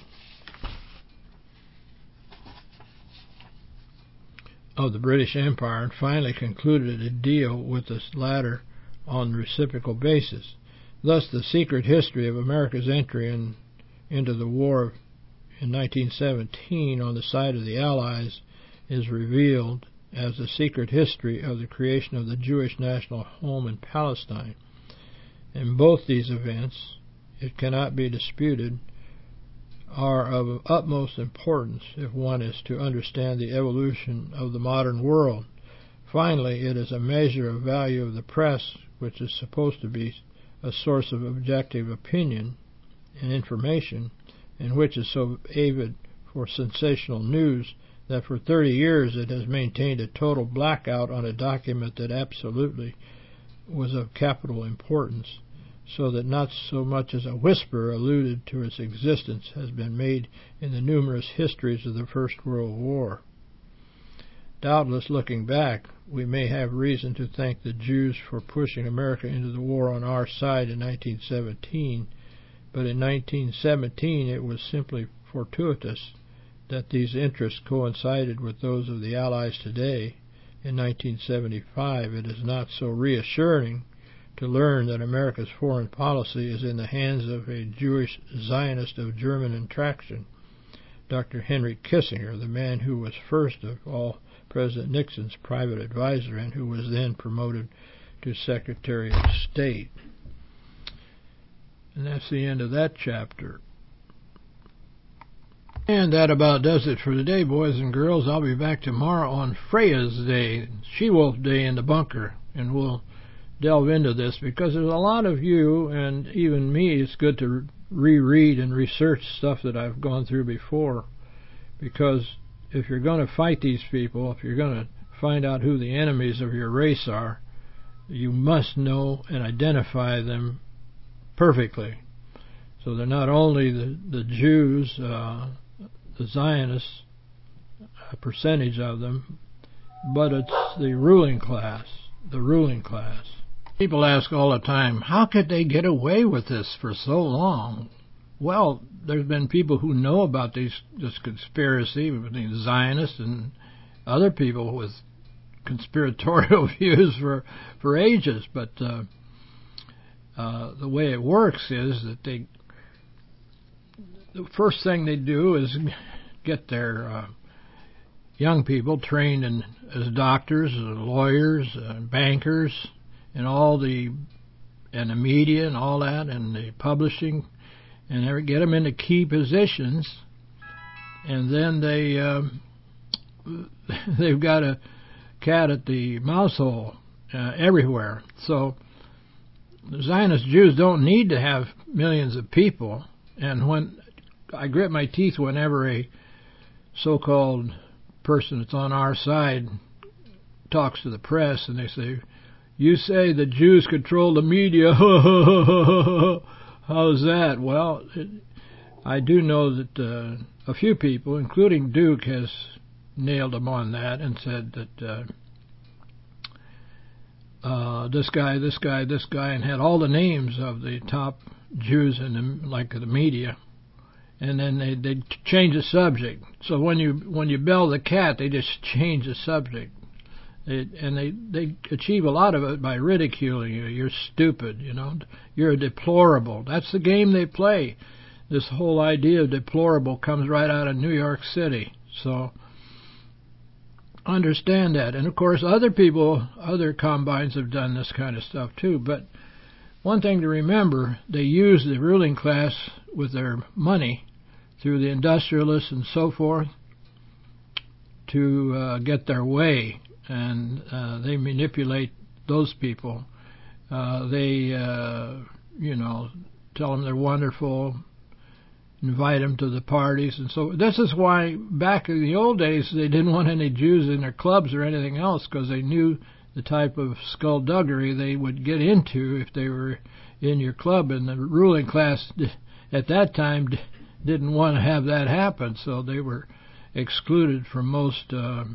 of the British Empire, and finally concluded a deal with the latter on a reciprocal basis. Thus, the secret history of America's entry into the war in 1917 on the side of the Allies is revealed as the secret history of the creation of the Jewish national home in Palestine. In both these events, it cannot be disputed, are of utmost importance if one is to understand the evolution of the modern world. Finally, it is a measure of value of the press, which is supposed to be a source of objective opinion and information, and which is so avid for sensational news that for 30 years it has maintained a total blackout on a document that absolutely was of capital importance, so that not so much as a whisper alluded to its existence has been made in the numerous histories of the First World War. Doubtless, looking back, we may have reason to thank the Jews for pushing America into the war on our side in 1917, but in 1917 it was simply fortuitous that these interests coincided with those of the Allies today. In 1975, it is not so reassuring to learn that America's foreign policy is in the hands of a Jewish Zionist of German extraction, Dr. Henry Kissinger, the man who was first of all President Nixon's private advisor and who was then promoted to Secretary of State. And that's the end of that chapter. And that about does it for today, boys and girls. I'll be back tomorrow on Freya's Day, She-Wolf Day in the bunker, and we'll delve into this because there's a lot of you, and even me, it's good to reread and research stuff that I've gone through before, because if you're going to fight these people, if you're going to find out who the enemies of your race are, you must know and identify them perfectly. So they're not only the Jews, the Zionists, a percentage of them, but it's the ruling class. The ruling class. People ask all the time, how could they get away with this for so long? Well, there's been people who know about this conspiracy between Zionists and other people with conspiratorial views for ages. But the way it works is that the first thing they do is get their young people trained as doctors, lawyers, bankers, and and the media and all that, and the publishing, and they get them into key positions, and then they've got a cat at the mouse hole everywhere. So the Zionist Jews don't need to have millions of people, and when I grit my teeth whenever a so-called person that's on our side talks to the press and they say, you say the Jews control the media. How's that? Well, I do know that a few people, including Duke, has nailed them on that and said that this guy, and had all the names of the top Jews in the media. And then they change the subject. So when you bell the cat, they just change the subject. They achieve a lot of it by ridiculing you. You're stupid, You're a deplorable. That's the game they play. This whole idea of deplorable comes right out of New York City. So understand that. And of course, other combines have done this kind of stuff too. But one thing to remember, they use the ruling class with their money through the industrialists and so forth to get their way, and they manipulate those people. They tell them they're wonderful, invite them to the parties, and so this is why back in the old days they didn't want any Jews in their clubs or anything else, because they knew the type of skullduggery they would get into if they were in your club, and the ruling class at that time didn't want to have that happen, so they were excluded from most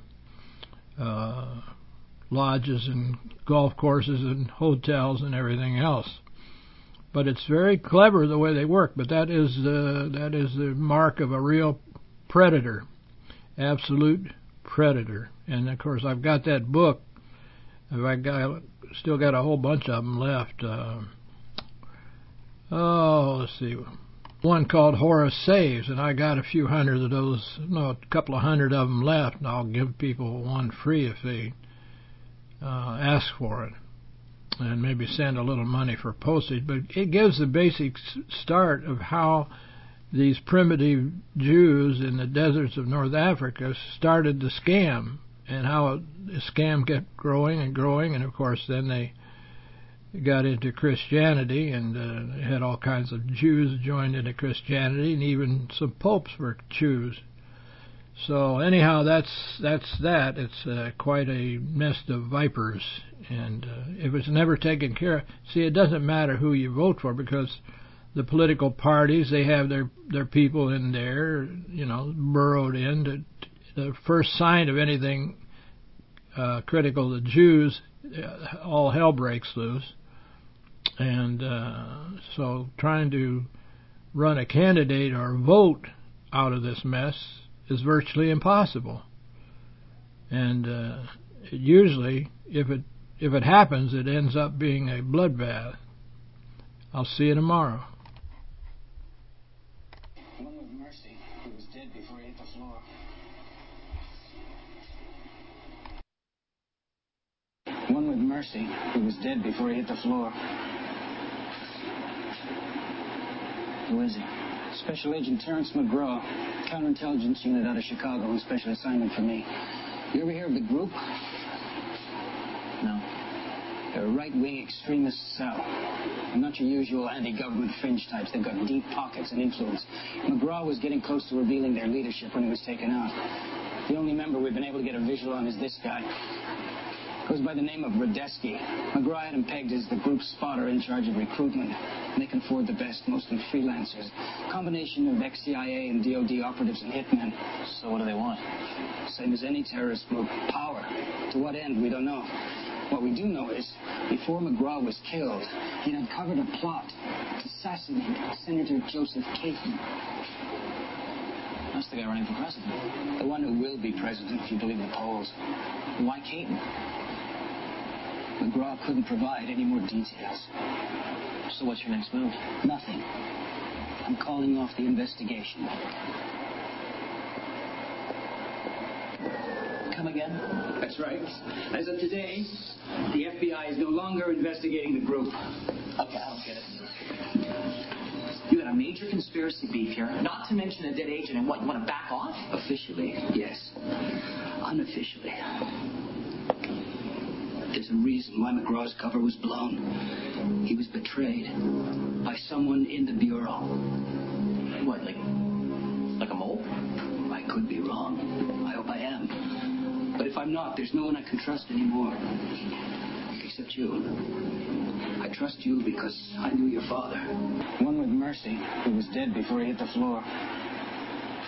lodges and golf courses and hotels and everything else. But it's very clever the way they work, but that is the mark of a real predator, absolute predator. And of course I've got that book. Still got a whole bunch of them left. Let's see. One called Horus Saves, and I got a few hundred of those, a couple of hundred of them left, and I'll give people one free if they ask for it, and maybe send a little money for postage. But it gives the basic start of how these primitive Jews in the deserts of North Africa started the scam, and how the scam kept growing and growing, and of course then they got into Christianity, and had all kinds of Jews joined into Christianity, and even some popes were Jews. So anyhow, that's that. It's quite a nest of vipers, and if it's never taken care of, see, it doesn't matter who you vote for, because the political parties, they have their people in there, burrowed in. The first sign of anything critical to Jews, all hell breaks loose. And so trying to run a candidate or vote out of this mess is virtually impossible. And usually, if it happens, it ends up being a bloodbath. I'll see you tomorrow. One with Mercy, who was dead before he hit the floor. One with Mercy, who was dead before he hit the floor. Who is he? Special Agent Terrence McGraw, counterintelligence unit out of Chicago, on special assignment for me. You ever hear of the group? No. They're a right-wing extremist cell. They're not your usual anti-government fringe types. They've got deep pockets and influence. McGraw was getting close to revealing their leadership when he was taken out. The only member we've been able to get a visual on is this guy. Goes by the name of Radeski. McGraw had him pegged as the group spotter in charge of recruitment. And they can afford the best, mostly freelancers. Combination of ex-CIA and DOD operatives and hitmen. So what do they want? Same as any terrorist group. Power. To what end, we don't know. What we do know is, before McGraw was killed, he'd uncovered a plot to assassinate Senator Joseph Caton. That's the guy running for president. The one who will be president, if you believe the polls. Why Caton? McGraw couldn't provide any more details. So what's your next move? Nothing. I'm calling off the investigation. Come again? That's right. As of today, the FBI is no longer investigating the group. Okay, I don't get it. You got a major conspiracy beef here, not to mention a dead agent, and what, you want to back off? Officially, yes. Unofficially. There's a reason why McGraw's cover was blown. He was betrayed by someone in the Bureau. What, like a mole? I could be wrong. I hope I am. But if I'm not, there's no one I can trust anymore. Except you. I trust you because I knew your father. One with Mercy, who was dead before he hit the floor.